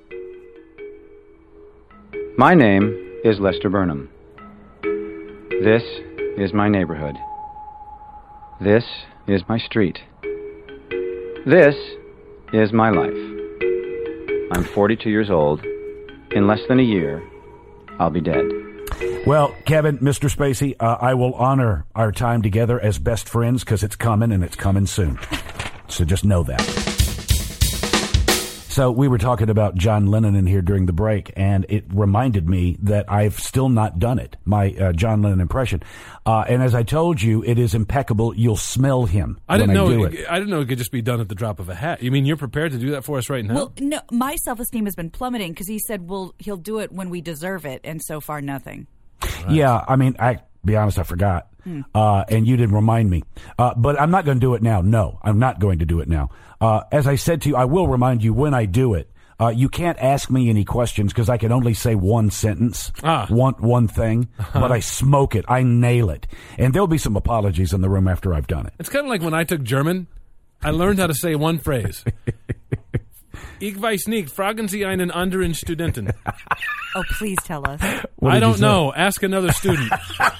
My name is Lester Burnham. This is my neighborhood. This is my street. This is my life. I'm forty-two years old. In less than a year, I'll be dead. Well, Kevin, Mister Spacey, uh, I will honor our time together as best friends because it's coming and it's coming soon. So just know that. So we were talking about John Lennon in here during the break, and it reminded me that I've still not done it, my uh, John Lennon impression. Uh, and as I told you, it is impeccable. You'll smell him I didn't when know I do it, it. I didn't know it could just be done at the drop of a hat. You mean you're prepared to do that for us right now? Well, no, my self-esteem has been plummeting because he said, well, he'll do it when we deserve it, and so far nothing. Right. Yeah, I mean, I be honest, I forgot. Hmm. Uh, and you didn't remind me. Uh, but I'm not going to do it now. No, I'm not going to do it now. Uh, as I said to you, I will remind you when I do it. Uh, you can't ask me any questions because I can only say one sentence, ah. one one thing, but I smoke it. I nail it. And there'll be some apologies in the room after I've done it. It's kind of like when I took German. I learned how to say one phrase. Ich weiß nicht, fragen Sie einen anderen Studenten. Oh, please tell us. I don't know. Ask another student.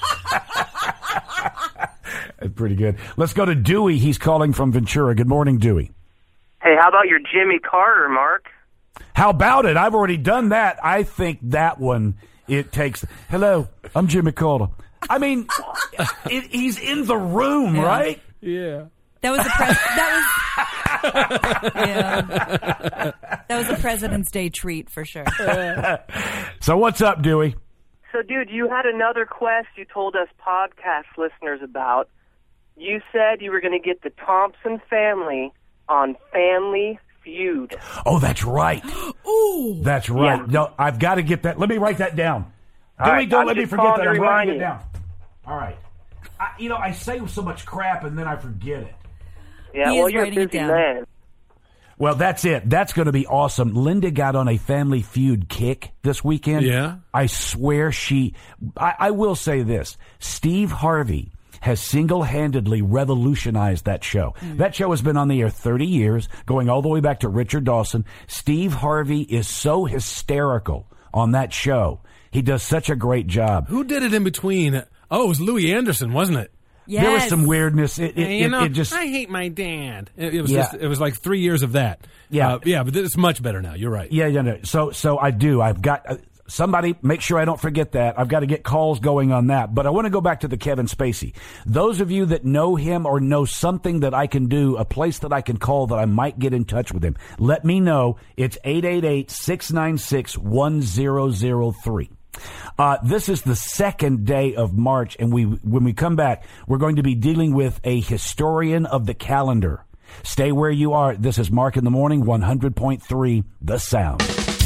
Pretty good. Let's go to Dewey. He's calling from Ventura. Good morning, Dewey. Hey, how about your Jimmy Carter, Mark? How about it? I've already done that. I think that one, it takes... Hello, I'm Jimmy Carter. I mean, it, he's in the room, yeah. right? Yeah. That was a pres- that was yeah. That was a President's Day treat for sure. So what's up, Dewey? So, dude, you had another quest you told us podcast listeners about. You said you were going to get the Thompson family on Family Feud. Oh, that's right. Ooh, that's right. Yeah. No, I've got to get that. Let me write that down. All Dewey, right, don't I'm let me just forget calling that. to I'm remind writing it you. down. All right. I, you know, I say so much crap and then I forget it. Yeah, He well, is you're a writing it busy down. man. Well, that's it. That's going to be awesome. Linda got on a Family Feud kick this weekend. Yeah. I swear she... I, I will say this. Steve Harvey has single-handedly revolutionized that show. Mm. That show has been on the air thirty years, going all the way back to Richard Dawson. Steve Harvey is so hysterical on that show. He does such a great job. Who did it in between? Oh, it was Louis Anderson, wasn't it? Yes. There was some weirdness. It, it, you it, know, it just... I hate my dad. It, it was Yeah. just, it was like three years of that. Yeah. uh, yeah, but it's much better now. You're right. Yeah, yeah. No. So, so I do. I've got uh, somebody. Make sure I don't forget that. I've got to get calls going on that. But I want to go back to the Kevin Spacey. Those of you that know him or know something that I can do, a place that I can call that I might get in touch with him, let me know. It's eight eight eight, six nine six, one zero zero three. Uh, this is the second day of March, and we, when we come back, we're going to be dealing with a historian of the calendar. Stay where you are. This is Mark in the Morning, one hundred point three, The Sound.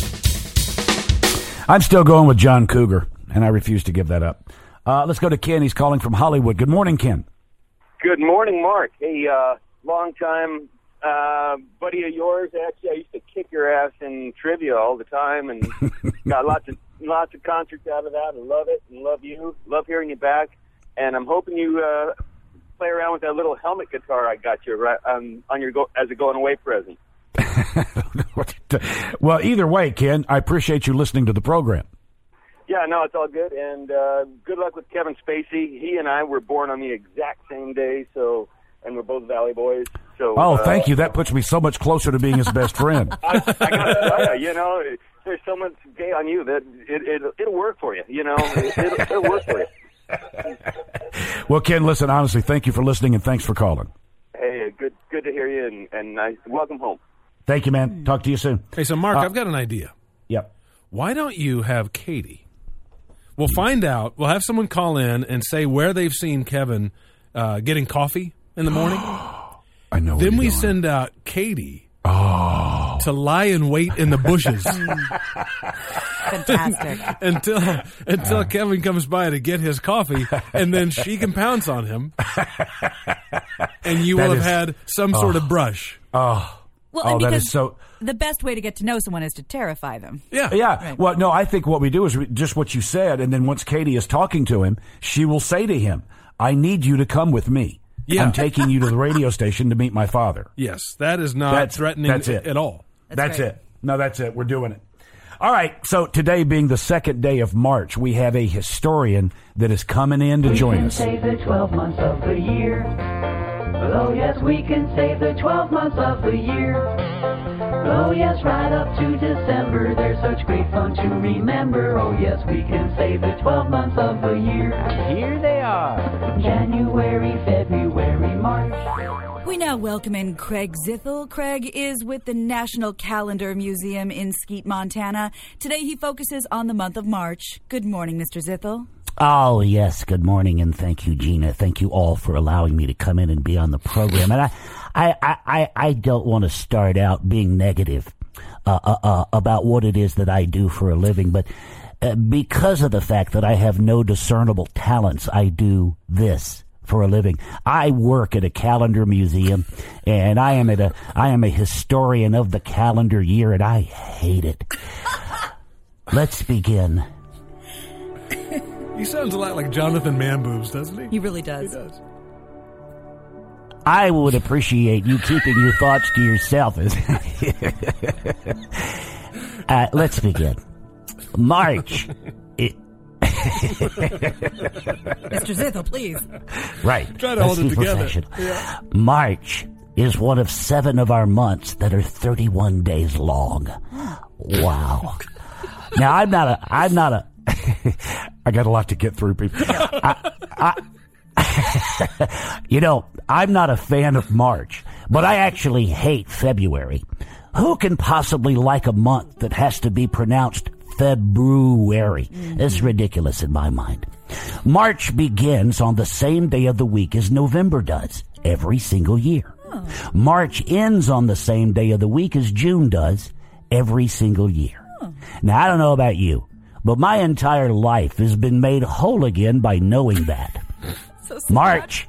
I'm still going with John Cougar, and I refuse to give that up. Uh, let's go to Ken. He's calling from Hollywood. Good morning, Ken. Good morning, Mark. Hey, uh, long time uh, buddy of yours. Actually, I used to kick your ass in trivia all the time, and got lots of lots of concerts out of that. I love it and love you. Love hearing you back. And I'm hoping you uh, play around with that little helmet guitar I got you right um, on your go- as a going away present. Well, either way, Ken, I appreciate you listening to the program. Yeah, no, it's all good. And uh, good luck with Kevin Spacey. He and I were born on the exact same day, so and we're both Valley boys. So Oh, uh, thank you. That puts me so much closer to being his best friend. I, I gotta tell you, you know, there's so much gay on you that it, it, it'll work for you, you know. It, it'll, it'll work for you. Well, Ken, listen, honestly, thank you for listening and thanks for calling. Hey, good good to hear you, and, and nice. Welcome home. Thank you, man. Talk to you soon. Hey, so Mark, Uh, I've got an idea. Yep. Why don't you have Katie? We'll find out. We'll have someone call in and say where they've seen Kevin uh, getting coffee in the morning. I know. Then we send out Katie oh. to lie in wait in the bushes. Fantastic. until until uh. Kevin comes by to get his coffee, and then she can pounce on him, and you That will is- have had some oh. sort of brush. Oh. Well, oh, and that because is so. the best way to get to know someone is to terrify them. Yeah. Yeah. Right. Well, no, I think what we do is we, just what you said, and then once Katie is talking to him, she will say to him, I need you to come with me. Yeah. I'm taking you to the radio station to meet my father. Yes, that is not That's- threatening that's it. at all. That's That's, great. it. No, that's it. We're doing it. All right. So today being the second day of March, we have a historian that is coming in to join us. We can say the twelve months of the year. Oh, yes, we can say the twelve months of the year. Oh, yes, right up to December. There's such great fun to remember. Oh, yes, we can say the twelve months of the year. Here they are. January, February, March. We now welcome in Craig Zithel. Craig is with the National Calendar Museum in Skeet, Montana. Today he focuses on the month of March. Good morning, Mister Zithel. Oh, yes. Good morning, and thank you, Gina. Thank you all for allowing me to come in and be on the program. And I, I, I, I, I don't want to start out being negative uh, uh, uh, about what it is that I do for a living, but uh, because of the fact that I have no discernible talents, I do this for a living. I work at a calendar museum, and I am at a I am a historian of the calendar year, and I hate it. Let's begin. He sounds a lot like Jonathan Manboobs, doesn't he? He really does. He does. I would appreciate you keeping your thoughts to yourself. uh, let's begin. March. It, Mister Zithel, please. Right. Try to Let's hold it be together. professional. Yeah. March is one of seven of our months that are thirty-one days long. Wow. Now I'm not a. I'm not a. I got a lot to get through, people. I, I, you know, I'm not a fan of March, but I actually hate February. Who can possibly like a month that has to be pronounced February? Mm-hmm. It's ridiculous in my mind. March begins on the same day of the week as November does every single year. Oh. March ends on the same day of the week as June does every single year. Oh. Now, I don't know about you, but my entire life has been made whole again by knowing that. So March,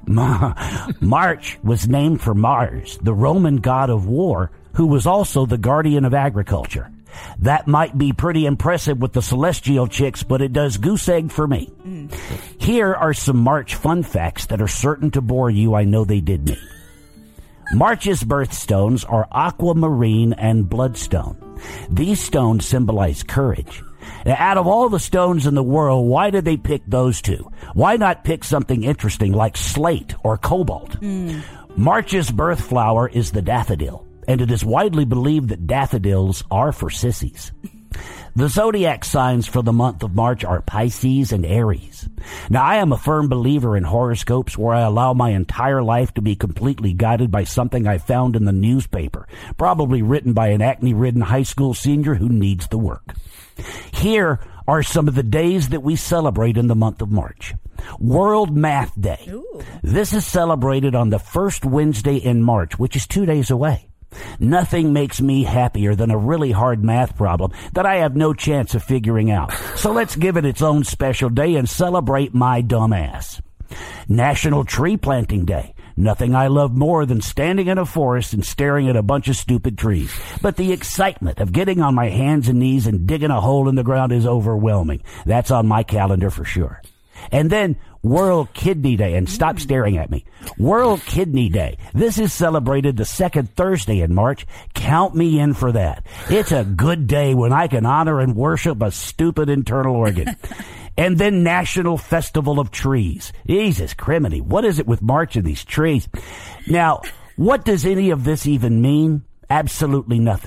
March was named for Mars, the Roman god of war, who was also the guardian of agriculture. That might be pretty impressive with the celestial chicks, but it does goose egg for me. Mm. Here are some March fun facts that are certain to bore you. I know they did me. March's birthstones are aquamarine and bloodstone. These stones symbolize courage. Now, out of all the stones in the world, why did they pick those two? Why not pick something interesting like slate or cobalt? Mm. March's birth flower is the daffodil, and it is widely believed that daffodils are for sissies. The zodiac signs for the month of March are Pisces and Aries. Now, I am a firm believer in horoscopes where I allow my entire life to be completely guided by something I found in the newspaper, probably written by an acne-ridden high school senior who needs the work. Here are some of the days that we celebrate in the month of March. World Math Day. Ooh. This is celebrated on the first Wednesday in March, which is two days away. Nothing makes me happier than a really hard math problem that I have no chance of figuring out. So let's give it its own special day and celebrate my dumb ass. National Tree Planting Day. Nothing I love more than standing in a forest and staring at a bunch of stupid trees. But the excitement of getting on my hands and knees and digging a hole in the ground is overwhelming. That's on my calendar for sure. And then World Kidney Day, and stop staring at me. World Kidney Day. This is celebrated the second Thursday in March. Count me in for that. It's a good day when I can honor and worship a stupid internal organ. And then National Festival of Trees. Jesus criminy, what is it with March and these trees? Now, what does any of this even mean? Absolutely nothing.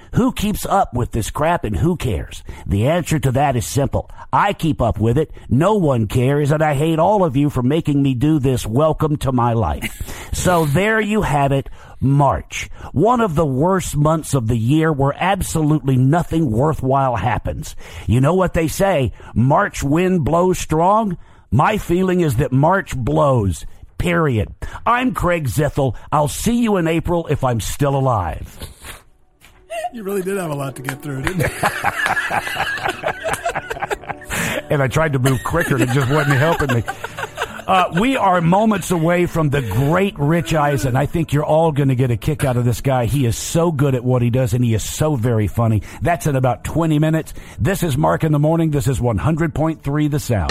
Who keeps up with this crap and who cares? The answer to that is simple. I keep up with it. No one cares, and I hate all of you for making me do this. Welcome to my life. So there you have it. March, one of the worst months of the year where absolutely nothing worthwhile happens. You know what they say, March wind blows strong? My feeling is that March blows, period. I'm Craig Zithel. I'll see you in April if I'm still alive. You really did have a lot to get through, didn't you? And I tried to move quicker and it just wasn't helping me. Uh, we are moments away from the great Rich Eisen. I think you're all going to get a kick out of this guy. He is so good at what he does, and he is so very funny. That's in about twenty minutes. This is Mark in the Morning. This is one hundred point three The Sound.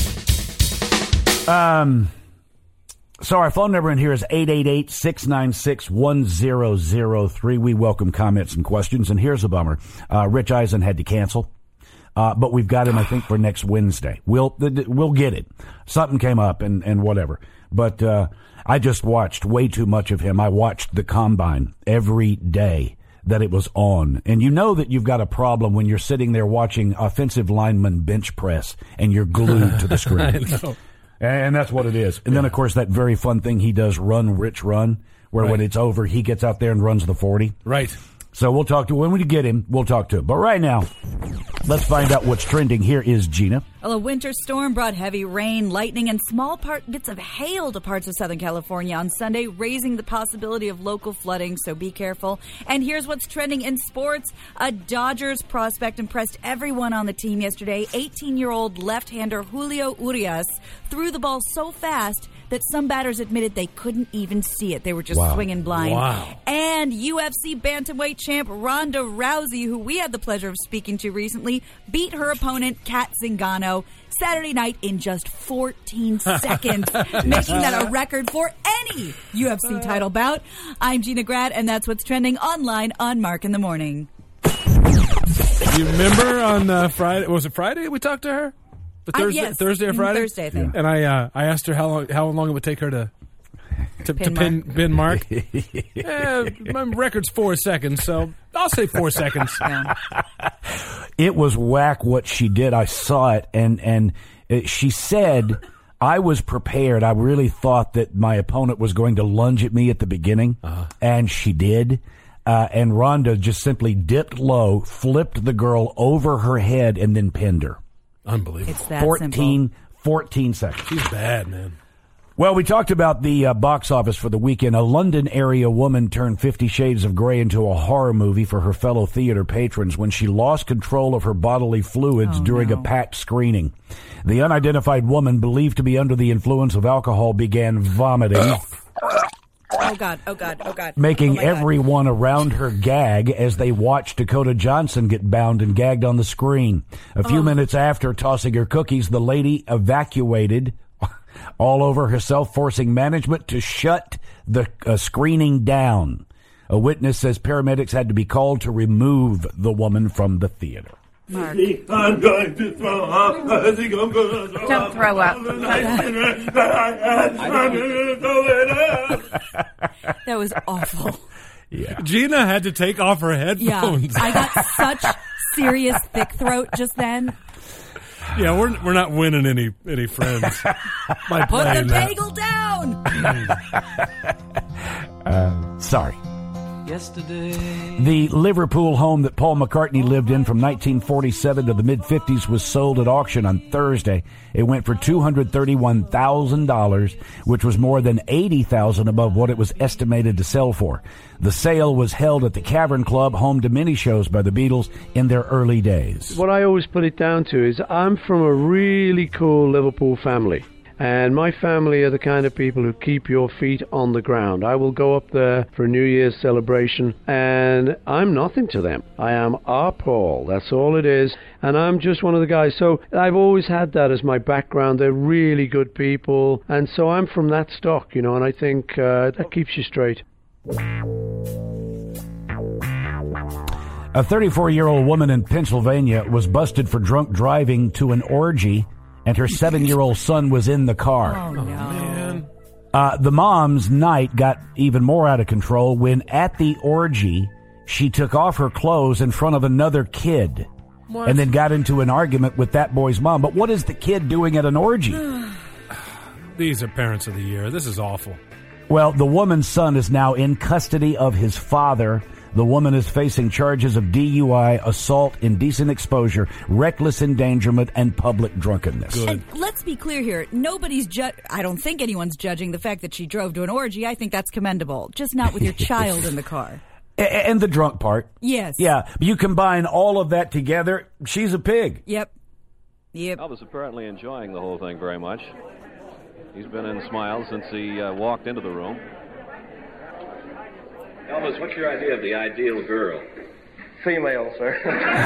Um, so our phone number in here is eight eight eight, six nine six, one zero zero three. We welcome comments and questions, and here's a bummer. Uh, Rich Eisen had to cancel. Uh, but we've got him, I think, for next Wednesday. We'll we'll get it. Something came up and, and whatever. But uh, I just watched way too much of him. I watched the Combine every day that it was on. And you know that you've got a problem when you're sitting there watching offensive linemen bench press and you're glued to the screen. I know. And that's what it is. And yeah. Then, of course, that very fun thing he does, Run, Rich, Run, where right. when it's over, he gets out there and runs the forty. Right. So we'll talk to when we get him, we'll talk to him. But right now, let's find out what's trending. Here is Gina. Well, a winter storm brought heavy rain, lightning, and small part bits of hail to parts of Southern California on Sunday, raising the possibility of local flooding, so be careful. And here's what's trending in sports. A Dodgers prospect impressed everyone on the team yesterday. eighteen-year-old left-hander Julio Urias threw the ball so fast that some batters admitted they couldn't even see it. They were just wow. swinging blind. Wow. And U F C bantamweight champ Ronda Rousey, who we had the pleasure of speaking to recently, beat her opponent Kat Zingano Saturday night in just fourteen seconds, making that a record for any U F C title bout. I'm Gina Grad, and that's what's trending online on Mark in the Morning. You remember on uh, Friday, was it Friday we talked to her? The Thursday, uh, yes. Thursday or Friday? Thursday, I think. And I uh, I asked her how long how long it would take her to to pin to pin, Mark. pin Mark. eh, my record's four seconds, so I'll say four seconds. Yeah. It was whack what she did. I saw it, and and it, she said, I was prepared. I really thought that my opponent was going to lunge at me at the beginning, uh-huh. and she did. Uh, and Ronda just simply dipped low, flipped the girl over her head, and then pinned her. Unbelievable. It's that fourteen, simple. fourteen seconds. She's bad, man. Well, we talked about the uh, box office for the weekend. A London area woman turned Fifty Shades of Grey into a horror movie for her fellow theater patrons when she lost control of her bodily fluids oh, during no. a packed screening. The unidentified woman, believed to be under the influence of alcohol, began vomiting. Oh, God. Oh, God. Oh, God. Making oh everyone around her gag as they watched Dakota Johnson get bound and gagged on the screen. A few oh. minutes after tossing her cookies, the lady evacuated all over herself, forcing management to shut the uh, screening down. A witness says paramedics had to be called to remove the woman from the theater. Mark. I'm going to throw up. I think I'm going to throw Don't up. throw up. I'm going to throw it up. That was awful. Yeah. Gina had to take off her headphones. Yeah, I got such serious thick throat just then. Yeah, we're we're not winning any any friends. By Put the that. bagel down. uh, sorry. Yesterday. The Liverpool home that Paul McCartney lived in from nineteen forty-seven to the mid-fifties was sold at auction on Thursday. It went for two hundred thirty-one thousand dollars, which was more than eighty thousand dollars above what it was estimated to sell for. The sale was held at the Cavern Club, home to many shows by the Beatles in their early days. What I always put it down to is I'm from a really cool Liverpool family. And my family are the kind of people who keep your feet on the ground. I will go up there for a New Year's celebration, and I'm nothing to them. I am our Paul, that's all it is, and I'm just one of the guys. So I've always had that as my background. They're really good people, and so I'm from that stock, you know, and I think uh, that keeps you straight. A thirty-four-year-old woman in Pennsylvania was busted for drunk driving to an orgy, and her seven-year-old son was in the car. Oh, no. Man. Uh, the mom's night got even more out of control when, at the orgy, she took off her clothes in front of another kid. What? And then got into an argument with that boy's mom. But what is the kid doing at an orgy? These are parents of the year. This is awful. Well, the woman's son is now in custody of his father. The woman is facing charges of D U I, assault, indecent exposure, reckless endangerment, and public drunkenness. Good. And let's be clear here. Nobody's ju- I don't think anyone's judging the fact that she drove to an orgy. I think that's commendable. Just not with your child in the car. And the drunk part. Yes. Yeah. You combine all of that together, she's a pig. Yep. Yep. Elvis apparently enjoying the whole thing very much. He's been in smiles since he uh, walked into the room. Elvis, what's your idea of the ideal girl? Female, sir.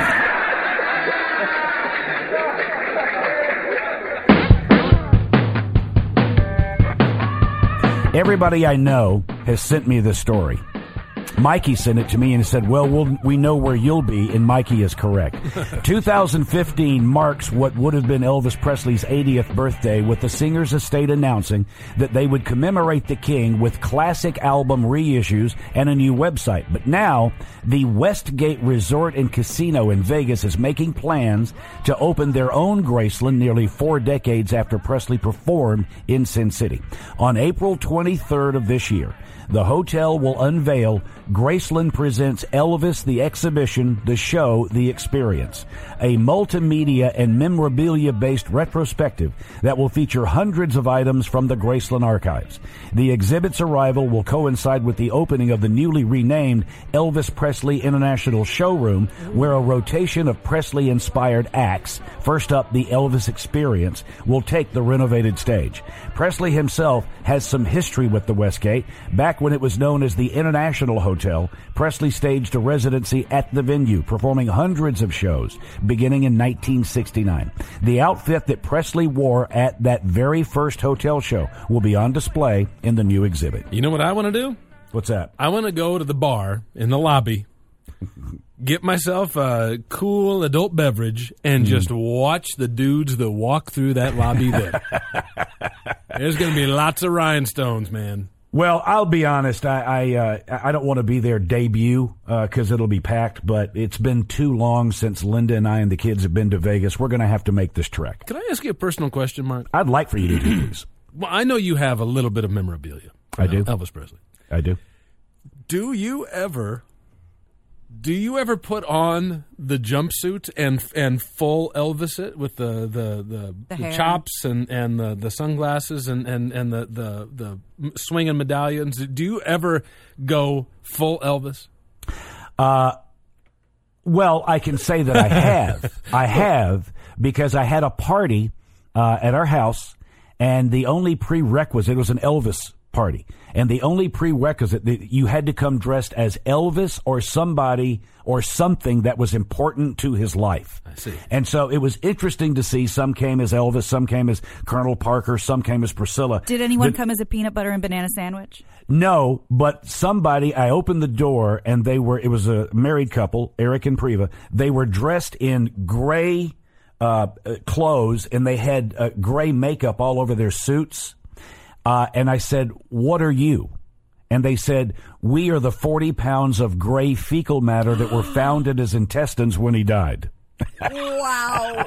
Everybody I know has sent me this story. Mikey sent it to me and said, well, we'll we know where you'll be, and Mikey is correct. two thousand fifteen marks what would have been Elvis Presley's eightieth birthday, with the singer's estate announcing that they would commemorate the king with classic album reissues and a new website. But now, the Westgate Resort and Casino in Vegas is making plans to open their own Graceland nearly four decades after Presley performed in Sin City. On April twenty-third of this year, the hotel will unveil Graceland Presents Elvis, the Exhibition, the Show, the Experience, a multimedia and memorabilia-based retrospective that will feature hundreds of items from the Graceland archives. The exhibit's arrival will coincide with the opening of the newly renamed Elvis Presley International Showroom, where a rotation of Presley-inspired acts, first up the Elvis Experience, will take the renovated stage. Presley himself has some history with the Westgate. Back when it was known as the International Hotel, Presley staged a residency at the venue, performing hundreds of shows, beginning in nineteen sixty-nine. The outfit that Presley wore at that very first hotel show will be on display in the new exhibit. You know what I want to do? What's that? I want to go to the bar in the lobby, get myself a cool adult beverage, and mm. just watch the dudes that walk through that lobby there. There's going to be lots of rhinestones, man. Well, I'll be honest. I I, uh, I don't want to be their debut because uh, it'll be packed. But it's been too long since Linda and I and the kids have been to Vegas. We're going to have to make this trek. Can I ask you a personal question, Mark? I'd like for you to do this. Well, I know you have a little bit of memorabilia. I do. Elvis Presley. I do. Do you ever? Do you ever put on the jumpsuit and and full Elvis it with the the, the, the, the chops and, and the, the sunglasses and, and, and the, the, the swinging medallions? Do you ever go full Elvis? Uh, well, I can say that I have. I have because I had a party uh, at our house, and the only prerequisite, it was an Elvis party. And the only prerequisite, that you had to come dressed as Elvis or somebody or something that was important to his life. I see. And so it was interesting to see some came as Elvis, some came as Colonel Parker, some came as Priscilla. Did anyone the, come as a peanut butter and banana sandwich? No, but somebody, I opened the door and they were, it was a married couple, Eric and Priva. They were dressed in gray uh, clothes and they had uh, gray makeup all over their suits. Uh, and I said, what are you? And they said, we are the forty pounds of gray fecal matter that were found in his intestines when he died. Wow.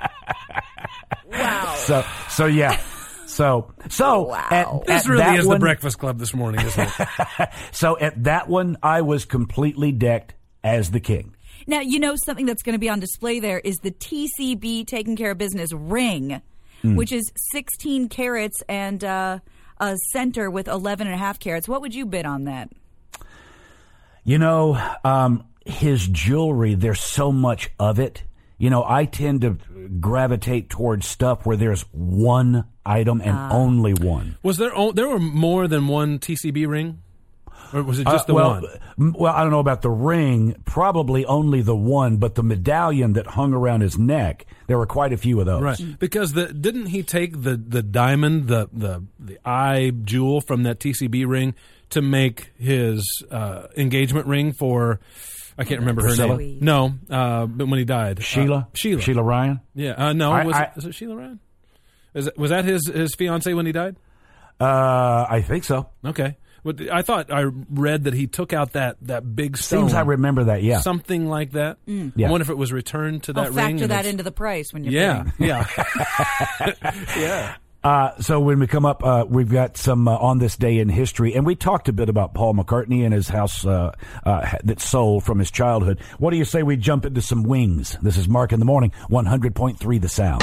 Wow. So, so yeah. So, so wow. at, this at really that is one, the Breakfast Club this morning, isn't it? So at that one, I was completely decked as the king. Now, you know something that's going to be on display there is the T C B Taking Care of Business ring, mm. which is sixteen carats and uh, a center with eleven and a half carats. What would you bid on that? You know, um, his jewelry, there's so much of it. You know, I tend to gravitate towards stuff where there's one item and uh, only one. Was there o- there were more than one T C B ring? Or was it just uh, the well, one? Well, I don't know about the ring. Probably only the one, but the medallion that hung around his neck, there were quite a few of those. Right, because the didn't he take the, the diamond, the, the the eye jewel from that T C B ring to make his uh, engagement ring for, I can't remember Priscilla? her name. No, uh, but when he died. Sheila? Uh, Sheila. Sheila Ryan? Yeah, uh, no, I, was, I, it, was it Sheila Ryan? Is it, was that his, his fiancée when he died? Uh, I think so. Okay. What, I thought I read that he took out that, that big stone. Seems I remember that, yeah. Something like that. Mm. Yeah. I wonder if it was returned to that I'll ring. factor that it's- into the price when you're Yeah, paying. yeah. yeah. Uh, so when we come up, uh, we've got some uh, on this day in history, and we talked a bit about Paul McCartney and his house uh, uh, that sold from his childhood. What do you say we jump into some Wings? This is Mark in the Morning, one hundred point three The Sound.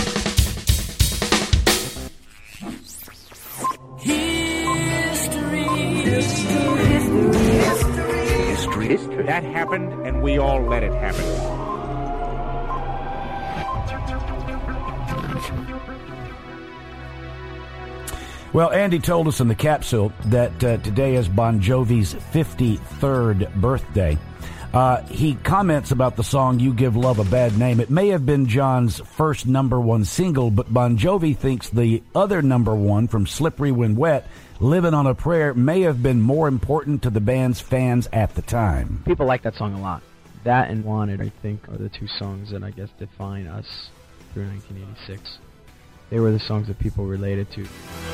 History. History. That happened, and we all let it happen. Well, Andy told us in the capsule that uh, today is Bon Jovi's fifty-third birthday. Uh, he comments about the song You Give Love a Bad Name. It may have been John's first number one single, but Bon Jovi thinks the other number one from Slippery When Wet, Living on a Prayer, may have been more important to the band's fans at the time. People like that song a lot. That and Wanted, I think, are the two songs that I guess define us through nineteen eighty-six. They were the songs that people related to.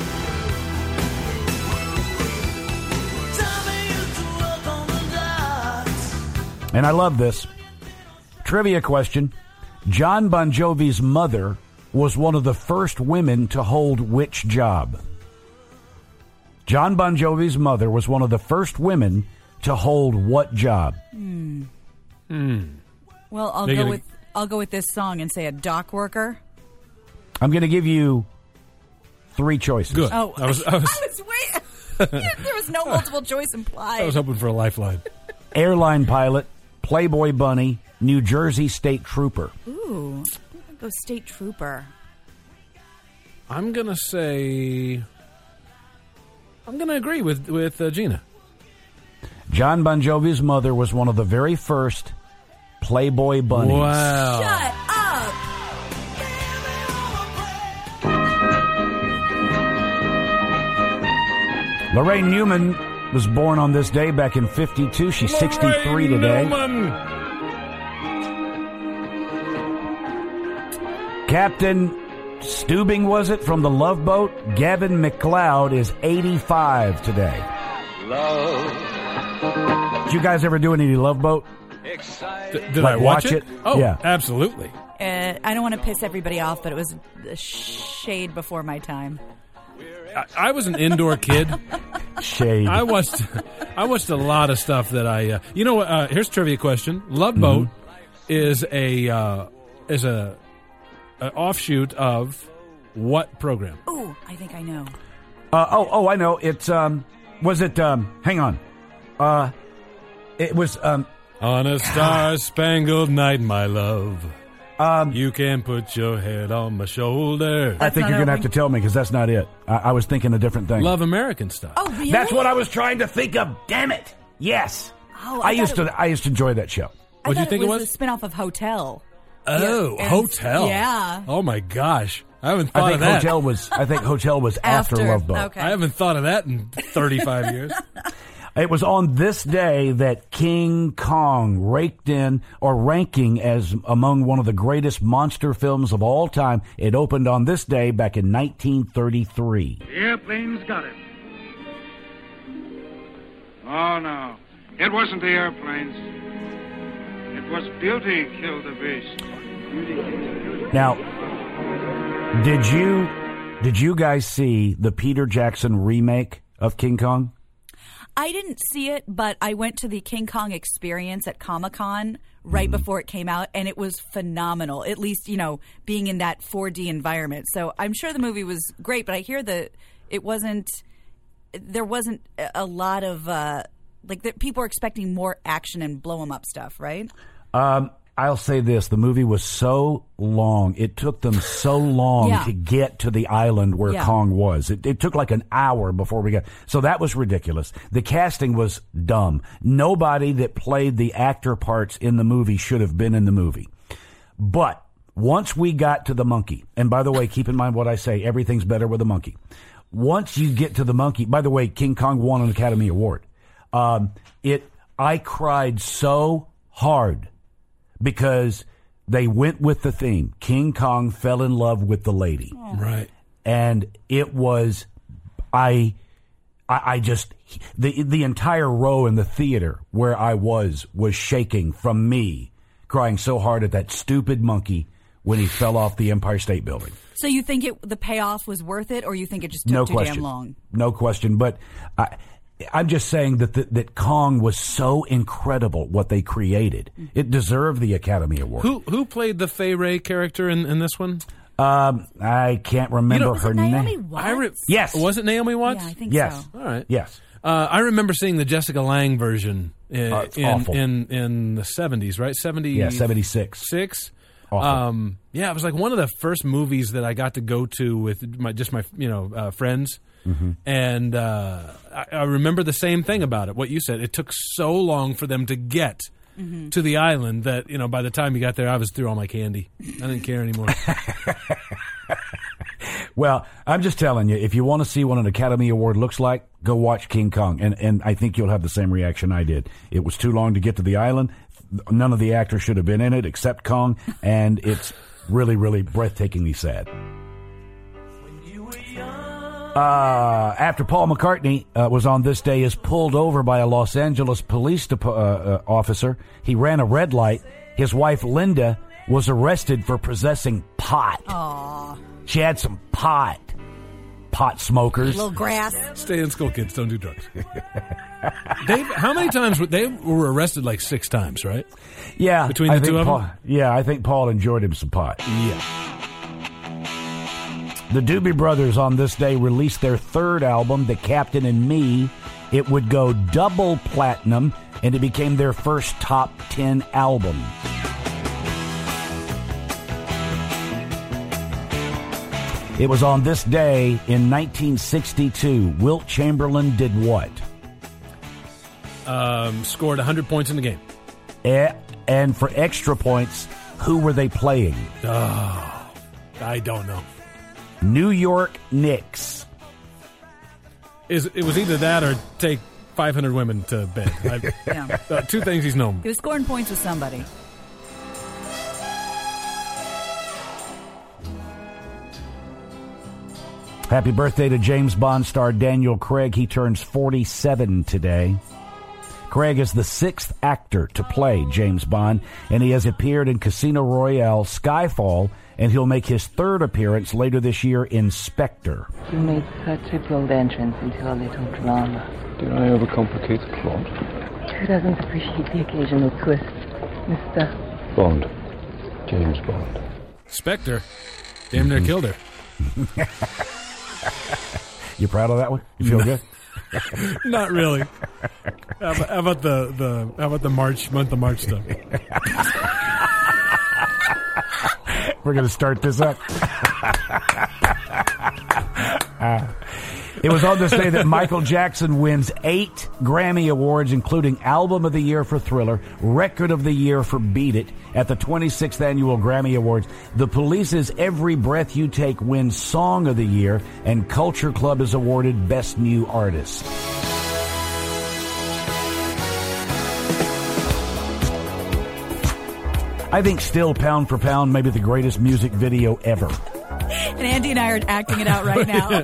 And I love this. Trivia question. John Bon Jovi's mother was one of the first women to hold which job? John Bon Jovi's mother was one of the first women to hold what job? Hmm. Hmm. Well, I'll They're go gonna- with I'll go with this song and say a dock worker. I'm going to give you three choices. Good. Oh, I was, I was, I was wait. There was no multiple choice implied. I was hoping for a lifeline. Airline pilot, Playboy bunny, New Jersey state trooper. Ooh, I'm gonna go state trooper. I'm going to say... I'm going to agree with, with uh, Gina. John Bon Jovi's mother was one of the very first Playboy bunnies. Wow. Shut up. Lorraine Newman was born on this day back in fifty-two. She's sixty-three today. Newman. Captain Stubing, was it, from the Love Boat? Gavin McLeod is eighty-five today. Love. Did you guys ever do any Love Boat? D- did Like, I watch, watch it? it? Oh, Yeah. absolutely. Uh, I don't want to piss everybody off, but it was a shade before my time. I, I was an indoor kid. Shade. I watched. I watched a lot of stuff that I. Uh, you know what? Uh, here's a trivia question. Love Boat Mm-hmm. is a uh, is a an offshoot of what program? Ooh, I think I know. Uh, oh, oh, I know. It's um, was it um? Hang on. Uh, it was um. On a star-spangled night, my love. Um, you can put your head on my shoulder. I think you're gonna have to tell me because that's not it. I, I was thinking a different thing. Love American style. Oh, really? That's what I was trying to think of. Damn it! Yes. Oh, I, I used thought to. I used to enjoy that show. I thought it was, a spinoff of Hotel. Oh, Yeah, and- Hotel. yeah. Oh my gosh, I haven't thought I think of that. Hotel was. I think Hotel was after, After, Love Boat. okay. I haven't thought of that in thirty-five years. It was on this day that King Kong raked in or ranking as among one of the greatest monster films of all time. It opened on this day back in nineteen thirty-three. The airplane's got it. Oh, no. It wasn't the airplanes. It was Beauty killed the beast. Beauty killed the beast. Now, did you did you guys see the Peter Jackson remake of King Kong? I didn't see it, but I went to the King Kong experience at Comic-Con right before it came out, and it was phenomenal, at least, you know, being in that four D environment. So I'm sure the movie was great, but I hear that it wasn't, there wasn't a lot of, uh, like, the, people are expecting more action and blow-em-up stuff, right? Um, I'll say this. The movie was so long. It took them so long Yeah. to get to the island where Yeah. Kong was. It, it took like an hour before we got. So that was ridiculous. The casting was dumb. Nobody that played the actor parts in the movie should have been in the movie. But once we got to the monkey, and by the way, keep in mind what I say, everything's better with a monkey. Once you get to the monkey, by the way, King Kong won an Academy Award. Um, it, I cried so hard because they went with the theme. King Kong fell in love with the lady. Right. And it was, I, I, I just the the entire row in the theater where I was was shaking from me crying so hard at that stupid monkey when he fell off the Empire State Building. So you think it, the payoff was worth it, or you think it just took No too question. damn long? No question. But I, I'm just saying that the, that Kong was so incredible what they created. It deserved the Academy Award. Who who played the Fay Wray character in, in this one? Um, I can't remember You know, her Naomi name. Watts? I re- Yes. Was it Naomi Watts? Yeah, I think Yes. so. All right. Yes. Uh, I remember seeing the Jessica Lange version in Oh, it's in, awful. in in the seventies, right? Seventy. Yeah, seventy-six. Six. Awful. Um, yeah, it was like one of the first movies that I got to go to with my just my you know uh, friends, Mhm. and uh, I, I remember the same thing about it. What you said, it took so long for them to get Mhm. to the island that you know by the time you got there, I was through all my candy. I didn't care anymore. Well, I'm just telling you, if you want to see what an Academy Award looks like, go watch King Kong, and and I think you'll have the same reaction I did. It was too long to get to the island. None of the actors should have been in it except Kong, and it's really, really breathtakingly sad. Uh, after Paul McCartney uh, was on this day is pulled over by a Los Angeles police dep- uh, uh, officer. He ran a red light. His wife, Linda, was arrested for possessing pot. Aw. She had some pot. Pot smokers. Little grass. Stay in school, kids. Don't do drugs. Dave, how many times were they were arrested? Like six times, right? Yeah. Between I the think two of Paul, them? Yeah, I think Paul enjoyed him some pot. Yeah. The Doobie Brothers on this day released their third album, The Captain and Me. It would go double platinum, and it became their first top ten album. It was on this day in nineteen sixty-two. Wilt Chamberlain did what? Um, scored one hundred points in the game. Eh, and for extra points, who were they playing? Oh, I don't know. New York Knicks. Is it was either that or take five hundred women to bed. I, Yeah. uh, two things he's known. He was scoring points with somebody. Happy birthday to James Bond star Daniel Craig. He turns forty-seven today. Craig is the sixth actor to play James Bond, and he has appeared in Casino Royale, Skyfall, and he'll make his third appearance later this year in Spectre. You made such a bold entrance into a little drama. Did I overcomplicate the plot? Who doesn't appreciate the occasional twist, Mister Bond. James Bond. Spectre. Damn near killed her. You proud of that one? You feel No. good? Not really. How about, how about the, the how about the March month of March stuff? We're going to start this up. Uh, it was on this day that Michael Jackson wins eight Grammy Awards, including Album of the Year for Thriller, Record of the Year for Beat It, at the twenty-sixth Annual Grammy Awards. The Police's Every Breath You Take wins Song of the Year, and Culture Club is awarded Best New Artist. I think still, pound for pound, maybe the greatest music video ever. And Andy and I are acting it out right now.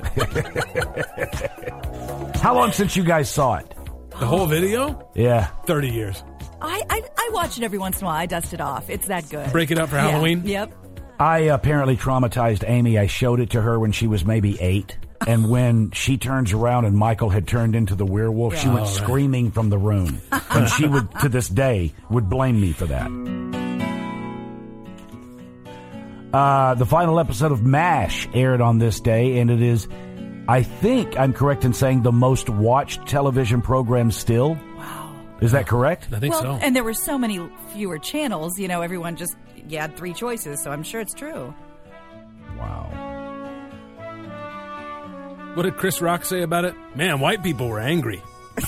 How long since you guys saw it? The whole video? Yeah. thirty years. I, I I watch it every once in a while. I dust it off. It's that good. Break it up for Yeah. Halloween? Yep. I apparently traumatized Amy. I showed it to her when she was maybe eight. And when she turns around and Michael had turned into the werewolf, she Yeah. went Oh, right. screaming from the room. And she would, to this day, would blame me for that. Uh, the final episode of MASH aired on this day, and it is, I think I'm correct in saying, the most watched television program still. Wow. Is that correct? I think well, so. and there were so many fewer channels. You know, everyone just you had three choices, so I'm sure it's true. Wow. What did Chris Rock say about it? Man, white people were angry.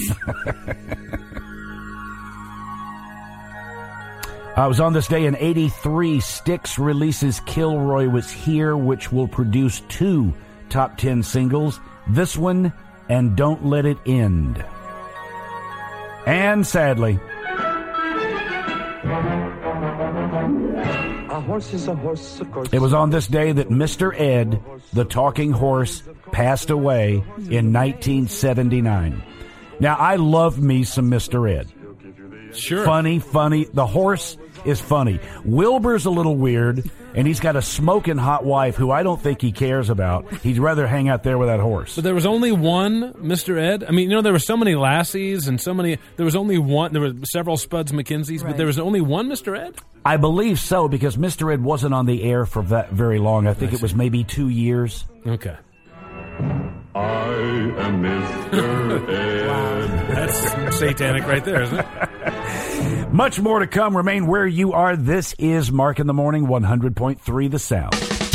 Uh, it was on this day in eighty-three, Styx releases Kilroy Was Here, which will produce two top ten singles, this one and Don't Let It End. And sadly, A horse is a horse, of course. It was on this day that Mister Ed, the talking horse, passed away in nineteen seventy-nine. Now, I love me some Mister Ed. Sure. Funny, funny. The horse is funny. Wilbur's a little weird, and he's got a smoking hot wife who I don't think he cares about. He'd rather hang out there with that horse. But there was only one Mister Ed. I mean, you know, there were so many Lassies and so many. There was only one. There were several Spuds McKinseys, Right. but there was only one Mister Ed. I believe so, because Mister Ed wasn't on the air for that very long. I think it was maybe two years. Okay. I am Mister Ed. That's satanic right there, isn't it? Much more to come. Remain where you are. This is Mark in the Morning, one hundred point three The Sound.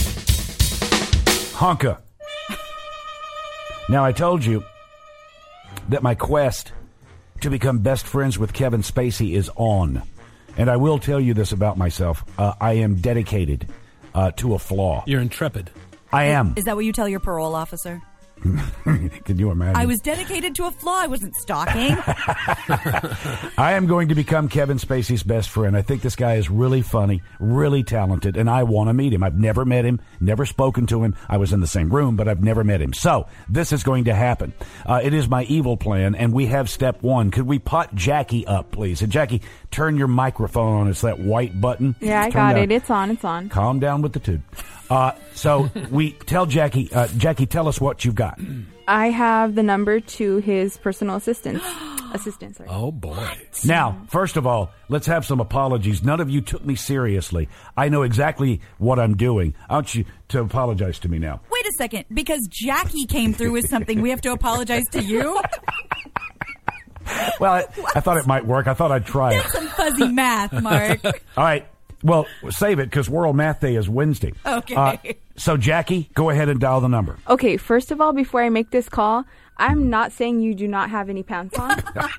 Honka. Now, I told you that my quest to become best friends with Kevin Spacey is on. And I will tell you this about myself. Uh, I am dedicated uh, to a flaw. You're intrepid. I am. Is that what you tell your parole officer? Can you imagine? I was dedicated to a flaw. I wasn't stalking. I am going to become Kevin Spacey's best friend. I think this guy is really funny, really talented, and I want to meet him. I've never met him, never spoken to him. I was in the same room, but I've never met him. So this is going to happen. Uh, it is my evil plan, and we have step one. Could we pot Jackie up, please? And Jackie, turn your microphone on. It's that white button. Yeah, I Turn got down. it. It's on. It's on. Calm down with the tube. Uh, so we tell Jackie, uh, Jackie, tell us what you've got. I have the number to his personal assistant. assistant, sorry. Oh, boy. Now, first of all, let's have some apologies. None of you took me seriously. I know exactly what I'm doing. I want you to apologize to me now. Wait a second. Because Jackie came through with something, we have to apologize to you? Well, I, I thought it might work. I thought I'd try it. That's some fuzzy math, Mark. All right. Well, save it because World Math Day is Wednesday. Okay. Uh, so, Jackie, go ahead and dial the number. Okay, first of all, before I make this call, I'm not saying you do not have any pants on.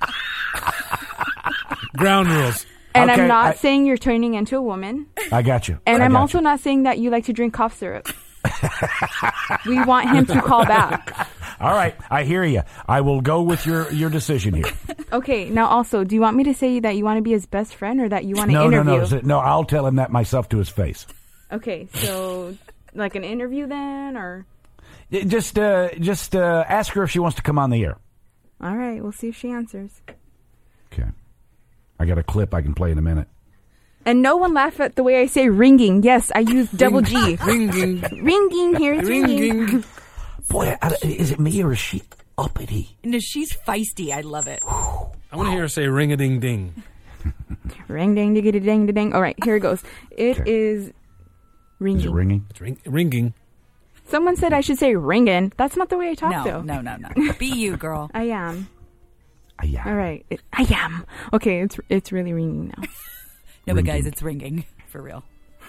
Ground rules. And Okay, I'm not I- saying you're turning into a woman. I got you. And I I'm got also you. not saying that you like to drink cough syrup. We want him to call back. All right. I hear you. I will go with your, your decision here. Okay, now also, do you want me to say that you want to be his best friend or that you want to No, no, interview? no. No, I'll tell him that myself to his face. Okay, so like an interview then, or? Y- Just, uh, just uh, ask her if she wants to come on the air. All right, we'll see if she answers. Okay. I got a clip I can play in a minute. And no one laugh at the way I say ringing. Yes, I use double G. Ringing. Ringing, here it's ringing. Ringing. Boy, I, is it me or is she uppity? No, she's feisty. I love it. I want to hear her say ring-a-ding-ding. Ring, ding, diggity, ding, ding, ding. All right, here it goes. It Okay. is ringing. Is it ringing? It's ring- ringing. Someone said I should say ringing. That's not the way I talk, No, though. no, no, no. Be you, girl. I am. Uh, yeah. All right. It, I am. Okay, it's it's really ringing now. No, but guys, it's ringing. For real.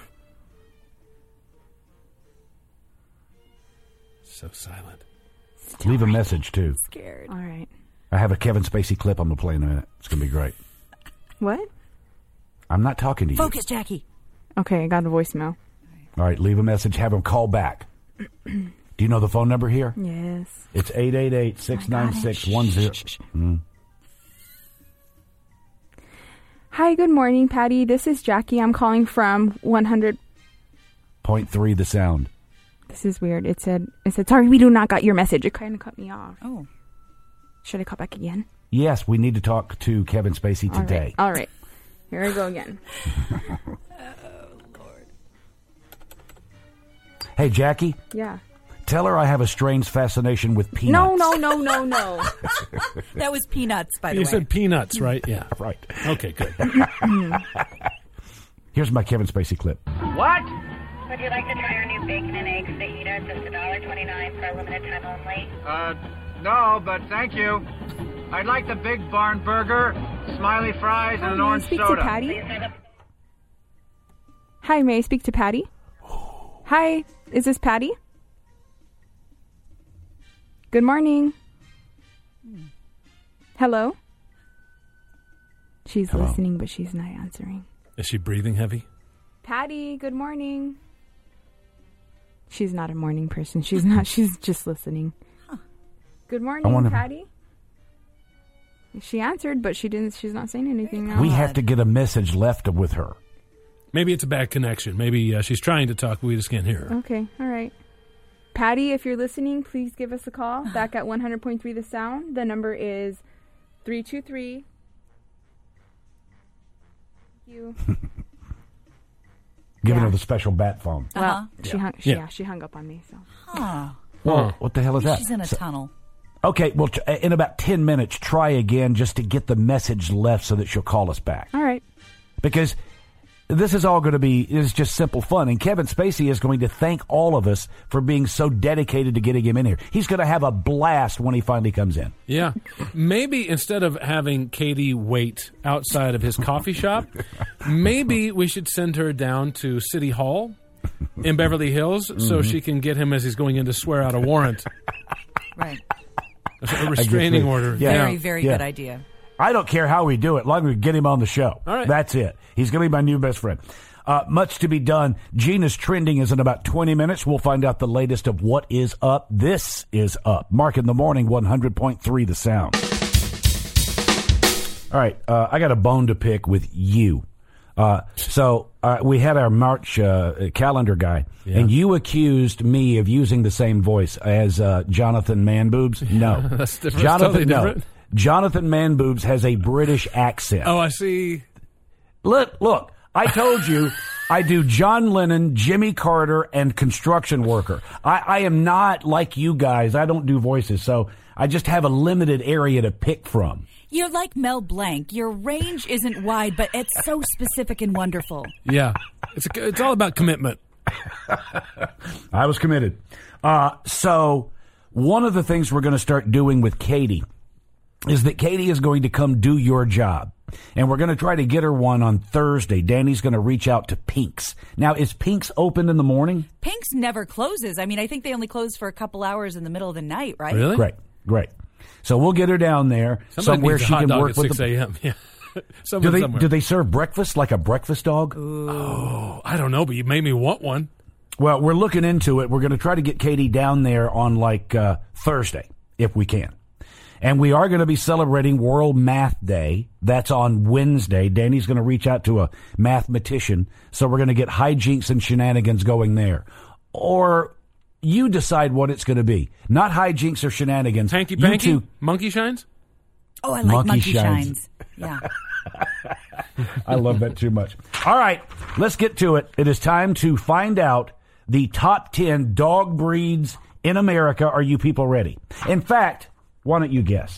So silent. Leave a message, too. Scared. All right. I have a Kevin Spacey clip I'm going to play in a minute. It's going to be great. What? I'm not talking to you. Focus, Jackie. Okay, I got a voicemail. All right, leave a message. Have him call back. Do you know the phone number here? Yes. It's eight eight eight, six nine six, one zero. Mm. Hi, good morning, Patty. This is Jackie. I'm calling from one hundred. Point three, The Sound. This is weird. It said, it said, sorry, we do not got your message. It kind of cut me off. Oh. Should I call back again? Yes, we need to talk to Kevin Spacey All today. right. All right. Here I go again. Hey, Jackie, Yeah. tell her I have a strange fascination with peanuts. No, no, no, no, no. That was peanuts, by the You way. said peanuts, right? Yeah. Right. Okay, good. Here's my Kevin Spacey clip. What? Would you like to try our new bacon and eggs fajita? Just a dollar twenty-nine for a limited time only. Uh, no, but thank you. I'd like the big barn burger, smiley fries, and an Hi, may I orange speak soda. to Patty? Hi, may I speak to Patty? Hi, is this Patty? Good morning. Hello? She's Hello. listening, but she's not answering. Is she breathing heavy? Patty, good morning. She's not a morning person. She's not. She's just listening. Good morning, wonder- Patty. She answered, but she didn't. She's not saying anything now. We have to get a message left with her. Maybe it's a bad connection. Maybe uh, she's trying to talk, but we just can't hear her. Okay, all right. Patty, if you're listening, please give us a call back at one hundred point three The Sound. The number is three two three. Thank you. Giving Yeah. her the special bat phone. Uh-huh. Well, she Yeah. hung. She, Yeah. yeah, she hung up on me. So. Huh. Well, what the hell is that? She's in a So- tunnel. Okay, well, t- in about ten minutes, try again just to get the message left so that she'll call us back. All right. Because this is all going to be, it's just simple fun. And Kevin Spacey is going to thank all of us for being so dedicated to getting him in here. He's going to have a blast when he finally comes in. Yeah. Maybe instead of having Katie wait outside of his coffee shop, maybe we should send her down to City Hall in Beverly Hills so Mhm. she can get him as he's going in to swear out a warrant. Right. A restraining I guess order. it. Yeah. Very, very Yeah. good idea. I don't care how we do it, long as we get him on the show. All right. That's it. He's going to be my new best friend. Uh, much to be done. Gina's Trending is in about twenty minutes. We'll find out the latest of what is up. This is up. Mark in the morning, one hundred point three The Sound. All right. Uh, I got a bone to pick with you. Uh, so uh, we had our March uh, calendar guy, Yeah. and you accused me of using the same voice as uh, Jonathan Manboobs. No. That's different. It's Jonathan, totally no. different. Jonathan Manboobs has a British accent. Oh, I see. Look, look, I told you I do John Lennon, Jimmy Carter, and construction worker. I, I am not like you guys. I don't do voices, so I just have a limited area to pick from. You're like Mel Blanc. Your range isn't wide, but it's so specific and wonderful. Yeah. It's, a, it's all about commitment. I was committed. Uh, so one of the things we're going to start doing with Katie is that Katie is going to come do your job. And we're going to try to get her one on Thursday. Danny's going to reach out to Pink's. Now, is Pink's open in the morning? Pink's never closes. I mean, I think they only close for a couple hours in the middle of the night, right? Great, great. So we'll get her down there Somebody somewhere needs a she hot can dog work at with six the. a.m. Yeah. Do Someone they somewhere. do they serve breakfast like a breakfast dog? Oh, I don't know, but you made me want one. Well, we're looking into it. We're going to try to get Katie down there on like uh, Thursday, if we can. And we are going to be celebrating World Math Day. That's on Wednesday. Danny's going to reach out to a mathematician. So we're going to get hijinks and shenanigans going there. Or you decide what it's going to be. Not hijinks or shenanigans. Hanky You Panky? two- Monkey Shines? Oh, I like Monkey Monkey, Shines. Shines. Yeah. I love that too much. All right, let's get to it. It is time to find out the top ten dog breeds in America. Are you people ready? In fact, why don't you guess?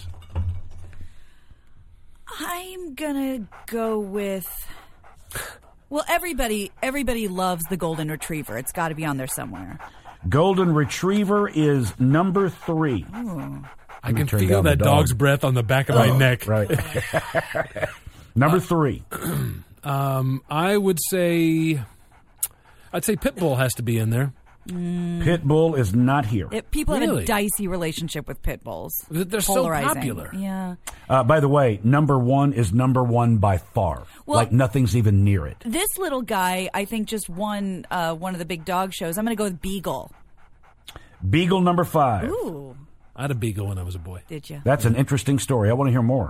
I'm gonna go with. Well, everybody, everybody loves the golden retriever. It's got to be on there somewhere. Golden Retriever is number three. Ooh. I can turn feel down the that dog. dog's breath on the back of my Oh, neck. Right. Number three. Um, I would say, I'd say Pitbull has to be in there. Pitbull is not here. It, people have Really? a dicey relationship with pit bulls. They're so Polarizing. popular. Yeah. Uh, by the way, number one is number one by far. Well- like nothing's even near it. This little guy, I think, just won uh, one of the big dog shows. I'm going to go with Beagle. Beagle number five. Ooh. I had a beagle when I was a boy. Did you? That's an interesting story. I want to hear more.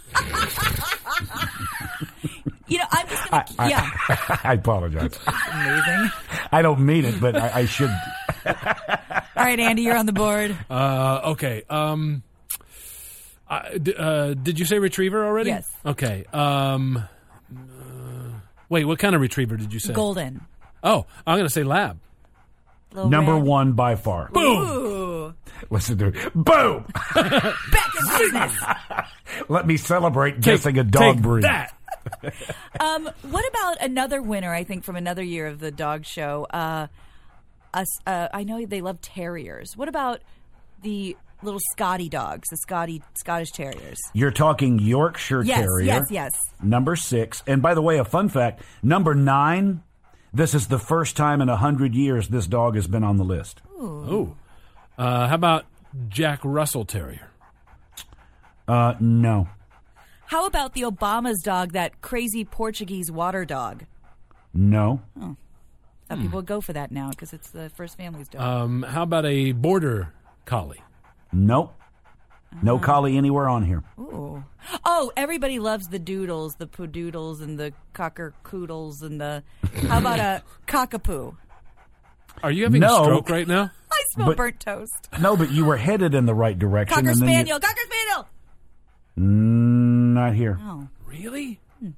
You know, I'm just going to. I, Yeah. I apologize. Amazing. I don't mean it, but I, I should. All right, Andy, you're on the board. Uh, okay. Um, I, d- uh, did you say retriever already? Yes. Okay. Um, uh, wait, what kind of retriever did you say? Golden. Oh, I'm going to say lab. Little Number red. one by far. Boom. Ooh. Listen to it. Boom! Back in business. Let me celebrate Take- guessing a dog take breed. that. Um, what about another winner, I think, from another year of the dog show? Uh, us, uh, I know they love terriers. What about the little Scotty dogs, the Scotty Scottish Terriers? You're talking Yorkshire Yes, Terrier. yes, yes. Number six. And by the way, a fun fact, number nine, this is the first time in a hundred years this dog has been on the list. Oh. Uh, how about Jack Russell Terrier? Uh, no. How about the Obama's dog, that crazy Portuguese water dog? No. Oh. Thought people would go for that now because it's the First Family's dog. Um, how about a border collie? Nope. No collie anywhere on here. Ooh. Oh, everybody loves the doodles, the poodoodles, and the cockercoodles, and the. How about a cockapoo? Are you having No. a stroke right now? I smell But- burnt toast. No, but you were headed in the right direction. Cocker and then you- spaniel, cocker spaniel. Mm, not here. Oh, really?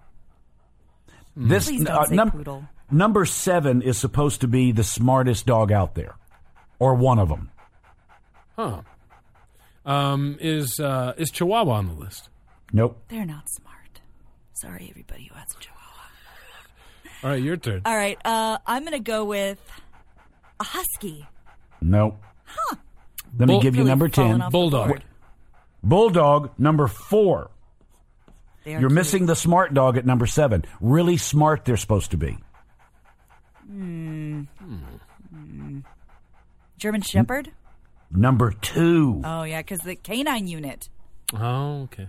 This Please don't uh, say num- poodle. number seven is supposed to be the smartest dog out there, or one of them. Huh. Um, is uh, is Chihuahua on the list? Nope. They're not smart. Sorry, everybody who has a chihuahua. All right, your turn. All right, uh, I'm going to go with a husky. Nope. Let me Bull- give you Really number fallen ten. off the Bulldog. board. Bulldog, number four. They are You're cute. missing the smart dog at number seven. Really smart they're supposed to be. Hmm. Hmm. German Shepherd? Number two. Oh, yeah, because the canine unit. Oh, okay.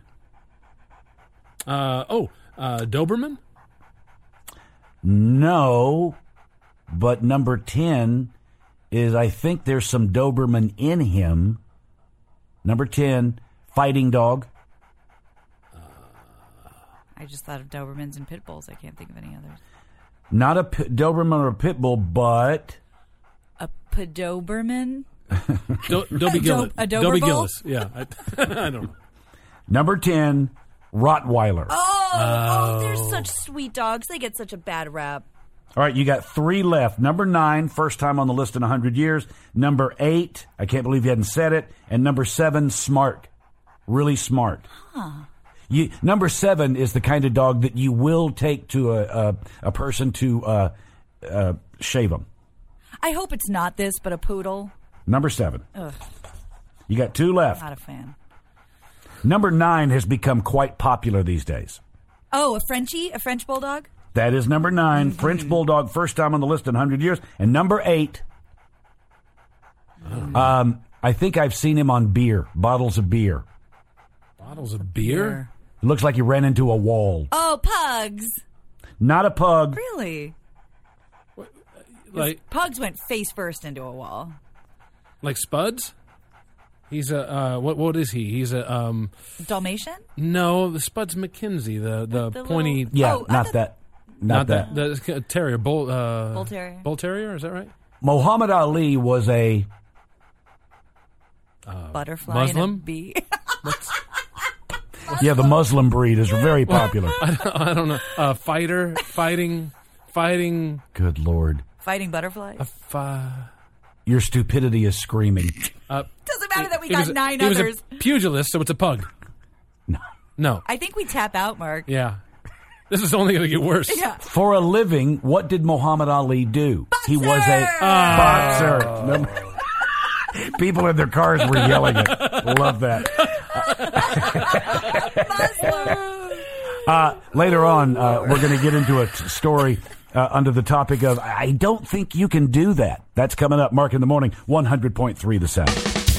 Uh, oh, uh, Doberman? No, but number ten is, I think there's some Doberman in him. Number ten, fighting dog. I just thought of Dobermans and Pit Bulls. I can't think of any others. Not a P- Doberman or a Pit Bull, but A Padoberman? Do- Dobie A Gillis. Do- a Dobie Doberbull? Gillis. Yeah, I, I don't know. number ten, Rottweiler. Oh, oh, they're Oh. such sweet dogs. They get such a bad rap. All right, you got three left. Number nine, first time on the list in one hundred years. Number eight, I can't believe you hadn't said it. And number seven, smart. Really smart. Huh. You, number seven is the kind of dog that you will take to a, a, a person to uh, uh, shave them. I hope it's not this, but a poodle. Number seven. Ugh, You got two left. not a fan. Number nine has become quite popular these days. Oh, a Frenchie? A French bulldog? That is number nine, Mm-hmm. French Bulldog, first time on the list in one hundred years. And number eight, um, I think I've seen him on beer, bottles of beer. Bottles of beer? It looks like he ran into a wall. Oh, pugs. Not a pug. Really? Like Pugs went face first into a wall. like Spuds? He's a uh, what? What is he? He's a um. Dalmatian? No, the Spuds McKenzie, the the, The pointy. little- Yeah, Oh, I not thought- that. Not, that. The, the terrier, bull. Uh, Bull terrier. Bull terrier. Is that right? Muhammad Ali was a Butterfly Muslim? and a bee. yeah. The Muslim breed is very popular. I don't, I don't know. Uh, fighter, fighting, fighting. Good Lord, Fighting butterflies? A fi- your stupidity is screaming. uh, Doesn't matter that we he was got a- nine he was others. a pugilist, so it's a pug. No. No. I think we tap out, Mark. Yeah. This is only going to get worse. Yeah. For a living, what did Muhammad Ali do? He was a boxer. No- People in their cars were yelling it. Love that. uh, later on, uh, we're going to get into a t- story uh, under the topic of I don't think you can do that. That's coming up. Mark in the Morning, one hundred point three The Sound.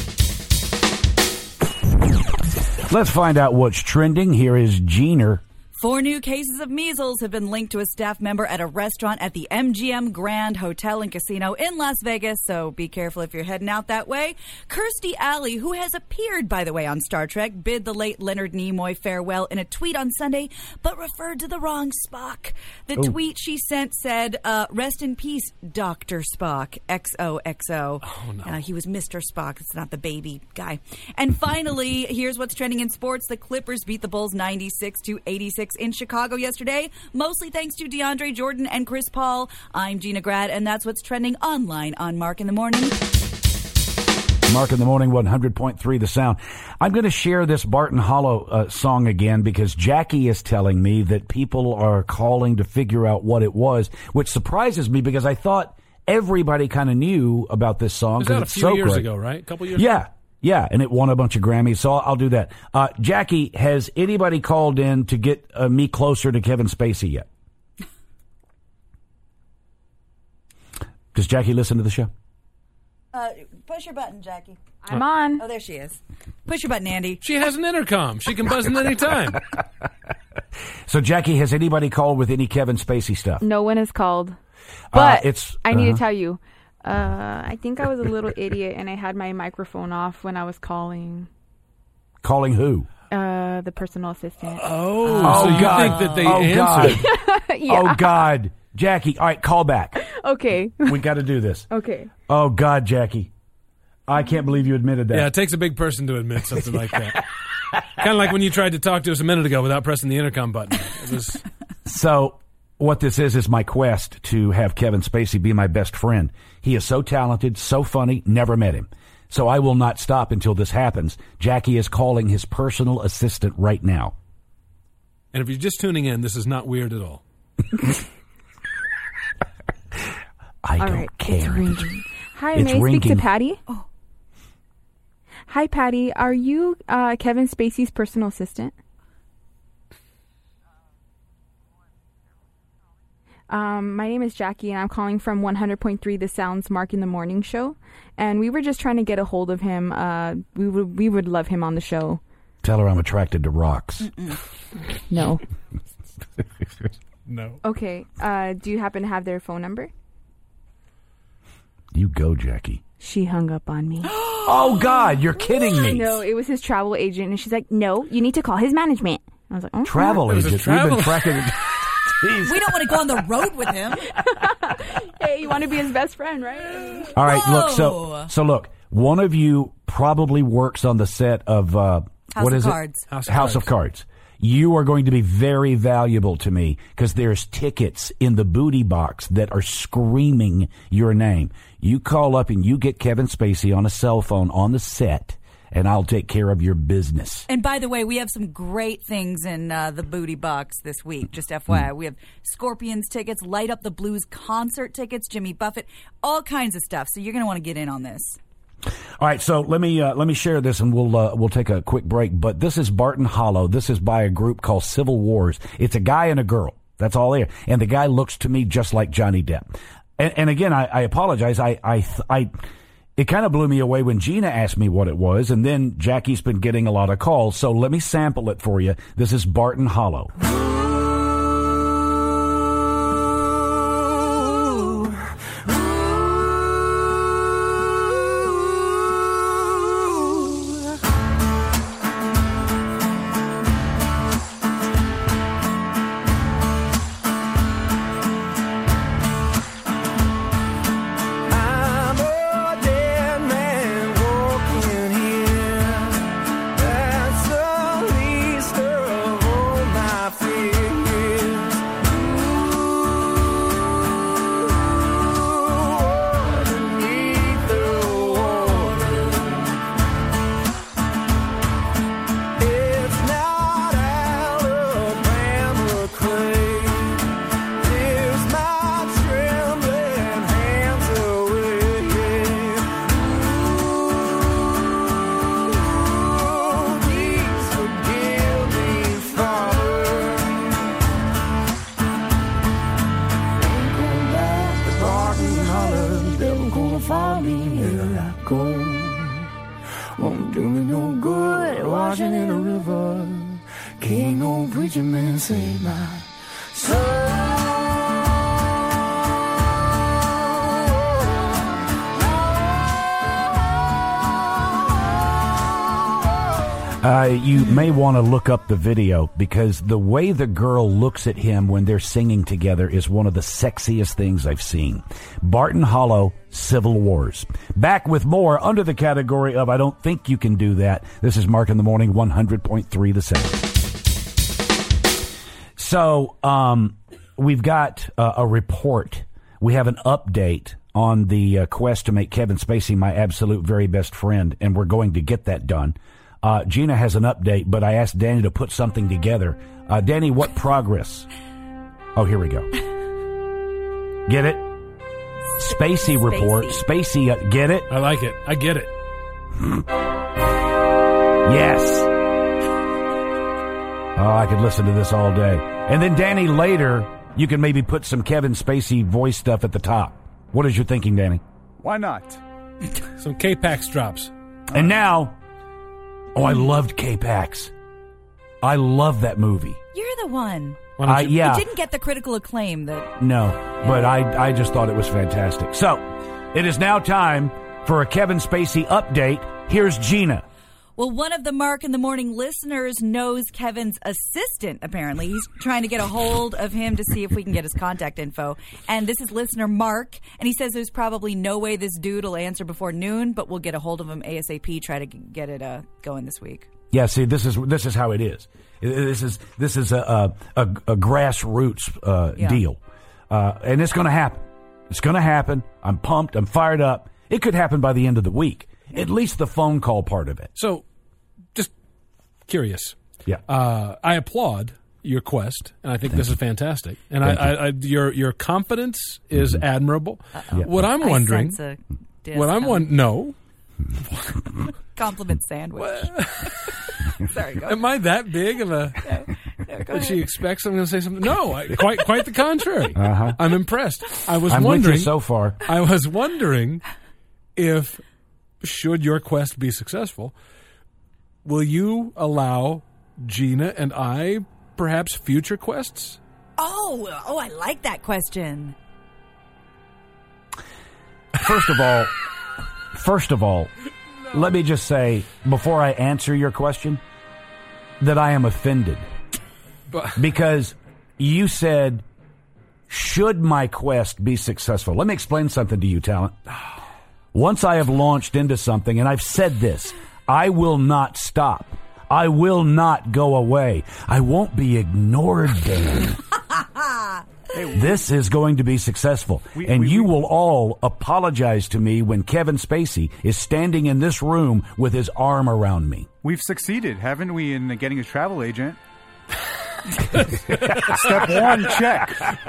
Let's find out what's trending. Here is Jeaner. Four new cases of measles have been linked to a staff member at a restaurant at the M G M Grand Hotel and Casino in Las Vegas, so be careful if you're heading out that way. Kirstie Alley, who has appeared, by the way, on Star Trek, bid the late Leonard Nimoy farewell in a tweet on Sunday, but referred to the wrong Spock. The Ooh. tweet she sent said, uh, rest in peace, Doctor Spock, X O X O. Oh, no. Uh, he was Mister Spock. It's not the baby guy. And finally, here's what's trending in sports. The Clippers beat the Bulls ninety-six to eighty-six in Chicago yesterday, mostly thanks to DeAndre Jordan and Chris Paul. I'm Gina Grad, and that's what's trending online on Mark in the Morning. Mark in the Morning, one hundred point three The Sound. I'm going to share this Barton Hollow uh, song again because Jackie is telling me that people are calling to figure out what it was, which surprises me because I thought everybody kind of knew about this song. Was 'cause that a it's few so years great. ago, right? A couple years Yeah. ago? Yeah, and it won a bunch of Grammys, so I'll, I'll do that. Uh, Jackie, has anybody called in to get uh, me closer to Kevin Spacey yet? Does Jackie listen to the show? Uh, push your button, Jackie. I'm on. Oh, there she is. Push your button, Andy. She has an intercom. She can buzz in any time. So, Jackie, has anybody called with any Kevin Spacey stuff? No one is called. Uh, But it's, I need uh-huh. to tell you, uh, I think I was a little idiot and I had my microphone off when I was calling. Calling who? Uh, the personal assistant. Oh, oh so you God. think that they oh, answered? God. Yeah. Oh, God. Jackie, all right, call back. Okay. We got to do this. Okay. Oh, God, Jackie. I can't believe you admitted that. Yeah, it takes a big person to admit something like that. Kind of like when you tried to talk to us a minute ago without pressing the intercom button. It was... So what this is is my quest to have Kevin Spacey be my best friend. He is so talented, so funny, never met him. So I will not stop until this happens. Jackie is calling his personal assistant right now. And if you're just tuning in, this is not weird at all. I all don't right, care. It's ringing. Hi, It's may I ringing. speak to Patty? Oh. Hi, Patty. Are you uh, Kevin Spacey's personal assistant? Um, my name is Jackie, and I'm calling from one hundred point three The Sounds Mark in the Morning show. And we were just trying to get a hold of him. Uh, we would we would love him on the show. Tell her I'm attracted to rocks. No. No. Okay. Uh, do you happen to have their phone number? You go, Jackie. She hung up on me. Oh, God, you're kidding me. No, it was his travel agent, and she's like, no, you need to call his management. I was like, oh. Travel It was a agent. travel- We've been tracking it. Jeez. We don't want to go on the road with him. Hey, you want to be his best friend, right? All right, look, so Whoa. so look, one of you probably works on the set of uh, House what of is Cards. it? House of House Cards. of Cards. You are going to be very valuable to me because there's tickets in the booty box that are screaming your name. You call up and you get Kevin Spacey on a cell phone on the set, and I'll take care of your business. And by the way, we have some great things in uh, the booty box this week. Just F Y I, we have Scorpions tickets, Light Up the Blues concert tickets, Jimmy Buffett, all kinds of stuff. So you're going to want to get in on this. All right, so let me uh, let me share this, and we'll uh, we'll take a quick break. But this is Barton Hollow. This is by a group called Civil Wars. It's a guy and a girl. That's all there. And the guy looks to me just like Johnny Depp. And, and again, I, I apologize. I I I. It kind of blew me away when Gina asked me what it was, and then Jackie's been getting a lot of calls. So let me sample it for you. This is Barton Hollow. I'm a dead man walking here. That's the least of all my fears. Ooh, underneath the water. It's not Alabama clay. Tears my trembling hands away. Ooh, please forgive me, Father. I'm going back to Barton Hollow. Devil gonna find me here I go. Won't do me no good washing in a river. Can't no preacher man save my Uh, you may want to look up the video because the way the girl looks at him when they're singing together is one of the sexiest things I've seen. Barton Hollow, Civil Wars. Back with more under the category of I Don't Think You Can Do That. This is Mark in the Morning, one hundred point three The Sound. So, um, we've got uh, a report. We have an update on the uh, quest to make Kevin Spacey my absolute very best friend, and we're going to get that done. Uh, Gina has an update, but I asked Danny to put something together. Uh, Danny, what progress? Oh, here we go. Get it? Spacey report. Spacey, uh, get it? I like it. I get it. Yes. Oh, I could listen to this all day. And then, Danny, later, you can maybe put some Kevin Spacey voice stuff at the top. What is your thinking, Danny? Why not? Some K-Pax drops. And now... Oh, I loved K-Pax. I love that movie. You're the one. I, yeah. It didn't get the critical acclaim that... No, but I, I just thought it was fantastic. So, it is now time for a Kevin Spacey update. Here's Gina. Well, one of the Mark in the Morning listeners knows Kevin's assistant, apparently. He's trying to get a hold of him to see if we can get his contact info. And this is listener Mark, and he says there's probably no way this dude will answer before noon, but we'll get a hold of him ASAP, try to get it uh, going this week. Yeah, see, this is this is how it is. This is this is a a, a, a grassroots uh, Yeah. deal, uh, and it's going to happen. It's going to happen. I'm pumped. I'm fired up. It could happen by the end of the week. At least the phone call part of it. So, just curious. Yeah. Uh, I applaud your quest, and I think Thank this you. is fantastic. And I, Thank I, I, your your confidence is Mm-hmm. admirable. Uh-oh. Yeah. What I'm I wondering, sense a diss what I'm coming. wondering, no, Compliment sandwich. Sorry, go am I that big of a? No, go That she ahead. expects I'm going to say something. No, I, quite quite the contrary. Uh-huh. I'm impressed. I was I'm with wondering you so far. I was wondering if, should your quest be successful, will you allow Gina and I perhaps future quests? Oh, oh, I like that question. First of all, first of all, let me just say before I answer your question that I am offended because you said, "Should my quest be successful?" Let me explain something to you, talent. Once I have launched into something, and I've said this, I will not stop. I will not go away. I won't be ignored, Dan. This is going to be successful. We- and we- you we- will all apologize to me when Kevin Spacey is standing in this room with his arm around me. We've succeeded, haven't we, in getting a travel agent? Step one, check.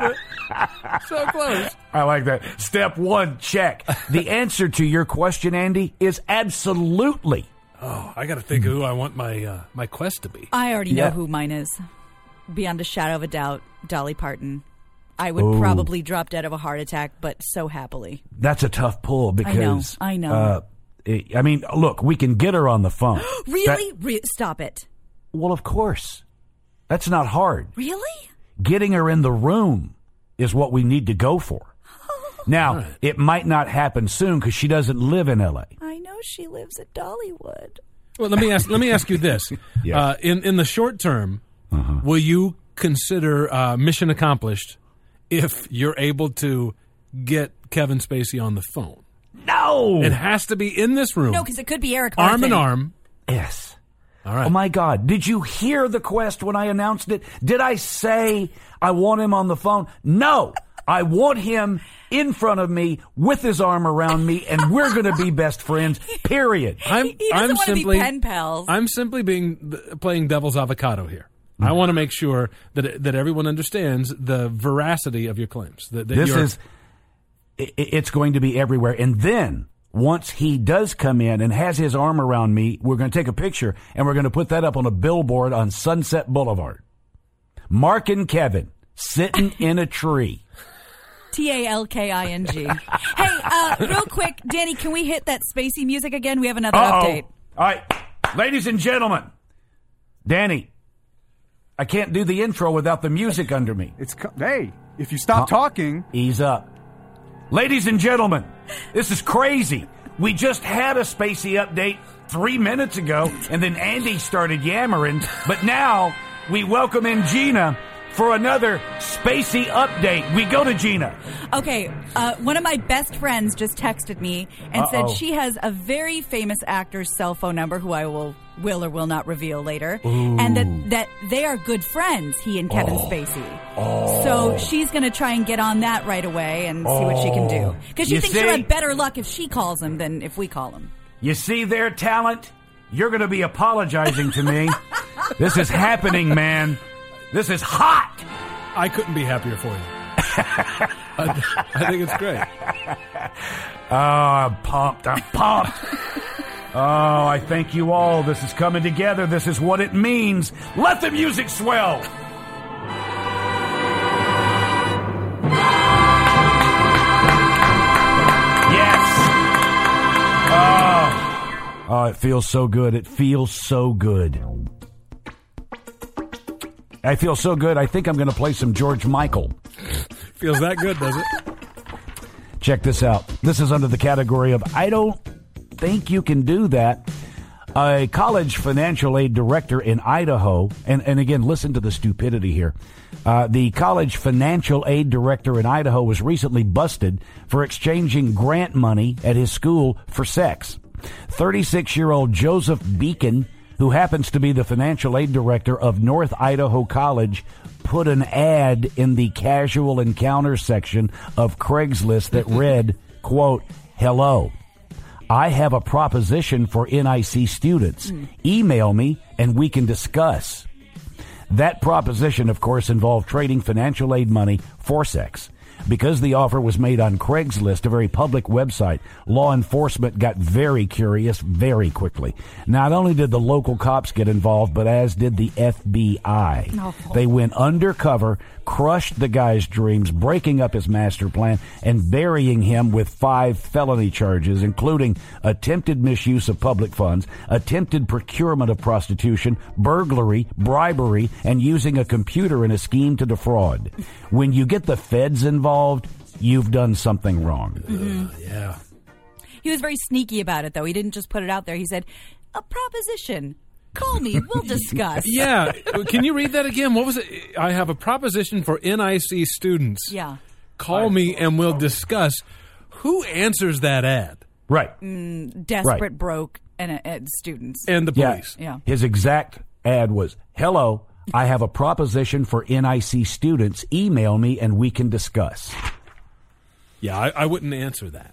So close. I like that. Step one, check. The answer to your question, Andy, is absolutely. Oh, I got to think of who I want my uh, my quest to be. I already know Yeah. who mine is. Beyond a shadow of a doubt, Dolly Parton. I would Oh. probably drop dead of a heart attack, but so happily. That's a tough pull because I know. Uh, it- I mean, look, we can get her on the phone. Really? That- Re- stop it. well, of course. That's not hard. Really? Getting her in the room is what we need to go for. Now, right. it might not happen soon because she doesn't live in L A. I know she lives at Dollywood. Well, let me ask. Let me ask you this: Yeah. uh, in in the short term, Uh-huh. will you consider uh, mission accomplished if you're able to get Kevin Spacey on the phone? No! It has to be in this room, No, because it could be Eric arm in Arthur. arm. Yes. All right. Oh, my God. Did you hear the quest when I announced it? Did I say I want him on the phone? No. I want him in front of me with his arm around me, and we're going to be best friends, period. I'm, He doesn't I'm want to be simply, pen pals. I'm simply being playing devil's avocado here. I want to make sure that that everyone understands the veracity of your claims. That, that This you're- is, i- it's going to be everywhere. And then, once he does come in and has his arm around me, we're going to take a picture, and we're going to put that up on a billboard on Sunset Boulevard. Mark and Kevin sitting in a tree. T A L K I N G. Hey, uh, real quick, Danny, can we hit that Spacey music again? We have another Uh-oh. update. All right, ladies and gentlemen, Danny, I can't do the intro without the music under me. It's co- hey, if you stop Huh? talking, Ease up. Ladies and gentlemen, this is crazy. We just had a Spacey update three minutes ago, and then Andy started yammering, but now we welcome in Gina for another Spacey update. We go to Gina. Okay, uh, one of my best friends just texted me and Uh-oh. said she has a very famous actor's cell phone number, who I will will or will not reveal later, Ooh. and that, that they are good friends, he and Kevin Oh. Spacey. Oh. So she's going to try and get on that right away and see what she can do. Oh. Because she You thinks see? she'll have better luck if she calls him than if we call him. You see their talent? You're going to be apologizing to me. This is happening, man. This is hot. I couldn't be happier for you. I, I think it's great. Oh, I'm pumped. I'm pumped. Oh, I thank you all. This is coming together. This is what it means. Let the music swell. Yes. Oh. Oh, it feels so good. It feels so good. I feel so good. I think I'm going to play some George Michael. Feels that good, does it? Check this out. This is under the category of I don't think you can do that. A college financial aid director in Idaho, and, and again, listen to the stupidity here. Uh, the college financial aid director in Idaho was recently busted for exchanging grant money at his school for sex. thirty-six-year-old Joseph Beacon, who happens to be the financial aid director of North Idaho College, put an ad in the casual encounter section of Craigslist that read, quote, "Hello, I have a proposition for N I C students. Email me and we can discuss." That proposition, of course, involved trading financial aid money for sex. Because the offer was made on Craigslist, a very public website, law enforcement got very curious very quickly. Not only did the local cops get involved, but as did the F B I. Oh. They went undercover, crushed the guy's dreams, breaking up his master plan, and burying him with five felony charges, including attempted misuse of public funds, attempted procurement of prostitution, burglary, bribery, and using a computer in a scheme to defraud. When you get the feds involved, you've done something wrong. Mm-hmm. Uh, yeah. He was very sneaky about it, though. He didn't just put it out there. He said, a proposition. Call me. We'll discuss. Yeah. Can you read that again? What was it? I have a proposition for N I C students. Yeah. Call me and we'll discuss. Who answers that ad? Right. Mm, desperate, right. broke, and uh, uh, students. And the police. Yeah. yeah. His exact ad was, "Hello, I have a proposition for N I C students. Email me and we can discuss." Yeah, I, I wouldn't answer that.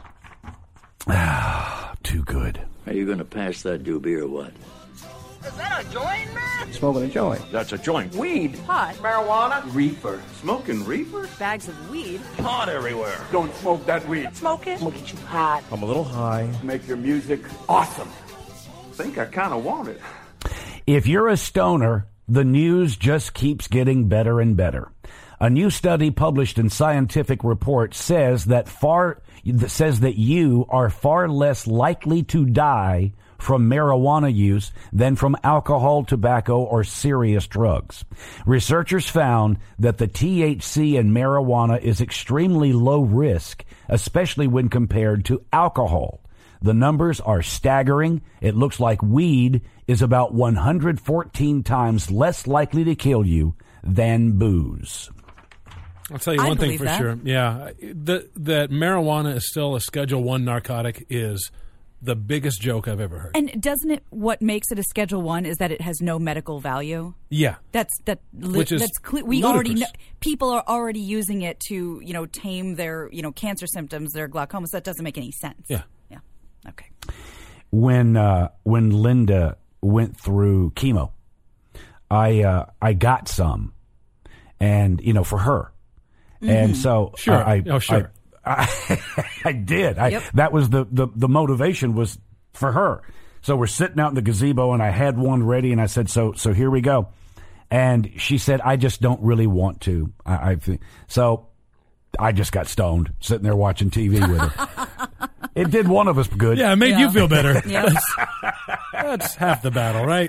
Ah, too good. Are you going to pass that doobie or what? Is that a joint, man? Smoking a joint. That's a joint. Weed. Pot. Marijuana. Reefer. Smoking reefer? Bags of weed. Pot everywhere. Don't smoke that weed. Smoke it. We'll get you hot. I'm a little high. Make your music awesome. Think I kind of want it. If you're a stoner, the news just keeps getting better and better. A new study published in Scientific Reports says that far says that you are far less likely to die from marijuana use than from alcohol, tobacco, or serious drugs. Researchers found that the T H C in marijuana is extremely low risk, especially when compared to alcohol. The numbers are staggering. It looks like weed is about one hundred fourteen times less likely to kill you than booze. I'll tell you I one thing for that. sure. Yeah, the, that marijuana is still a Schedule One narcotic is the biggest joke I've ever heard. And doesn't it? What makes it a Schedule One is that it has no medical value. Yeah, that's that. Li- Which is that's cle- we ludicrous. already know, people are already using it to you know tame their you know cancer symptoms, their glaucoma. So that doesn't make any sense. Yeah, yeah. Okay. When uh, when Linda went through chemo, I uh, I got some, and you know for her, mm-hmm. and so sure, I, oh sure. I, I, I did. I, yep. That was the, the, the motivation was for her. So we're sitting out in the gazebo, and I had one ready, and I said, "So, so here we go." And she said, "I just don't really want to." I, I think so. I just got stoned, sitting there watching T V with her. It did one of us good. Yeah, it made yeah. you feel better. Yeah. that's, that's half the battle, right?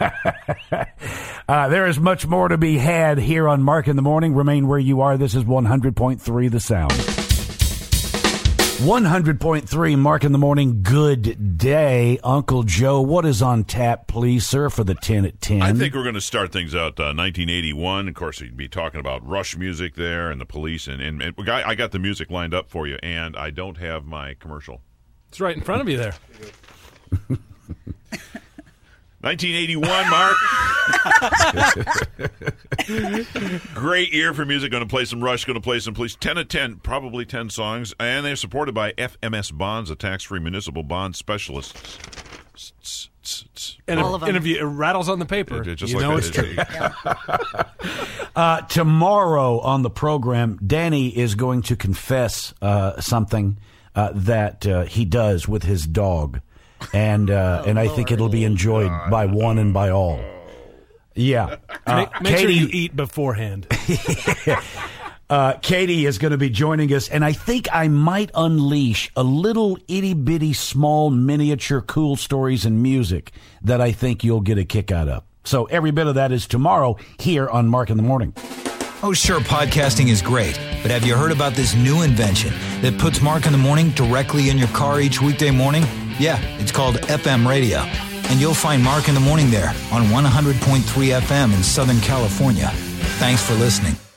uh, there is much more to be had here on Mark in the Morning. Remain where you are. This is one hundred point three The Sound. one hundred point three Mark in the Morning. Good day, Uncle Joe. What is on tap, please, sir, for the ten at ten? I think we're going to start things out uh, nineteen eighty-one. Of course, you'd be talking about Rush music there and the Police. And, and, and I got the music lined up for you, and I don't have my commercial. It's right in front of you there. nineteen eighty-one, Mark. Great year for music. Going to play some Rush, going to play some Police. ten of ten, probably ten songs. And they're supported by F M S Bonds, a tax-free municipal bond specialist. And All if, of them. and if you, it rattles on the paper, It- it just you like know that. it's true. Uh, tomorrow on the program, Danny is going to confess uh, something uh, that uh, he does with his dog. And uh, and I think it'll be enjoyed by one and by all. Yeah. Uh, make make Katie, sure you eat beforehand. uh, Katie is going to be joining us, and I think I might unleash a little itty-bitty, small, miniature, cool stories and music that I think you'll get a kick out of. So every bit of that is tomorrow here on Mark in the Morning. Oh, sure, podcasting is great, but have you heard about this new invention that puts Mark in the Morning directly in your car each weekday morning? Yeah, it's called F M radio. and you'll find Mark in the Morning there on one hundred point three F M in Southern California. Thanks for listening.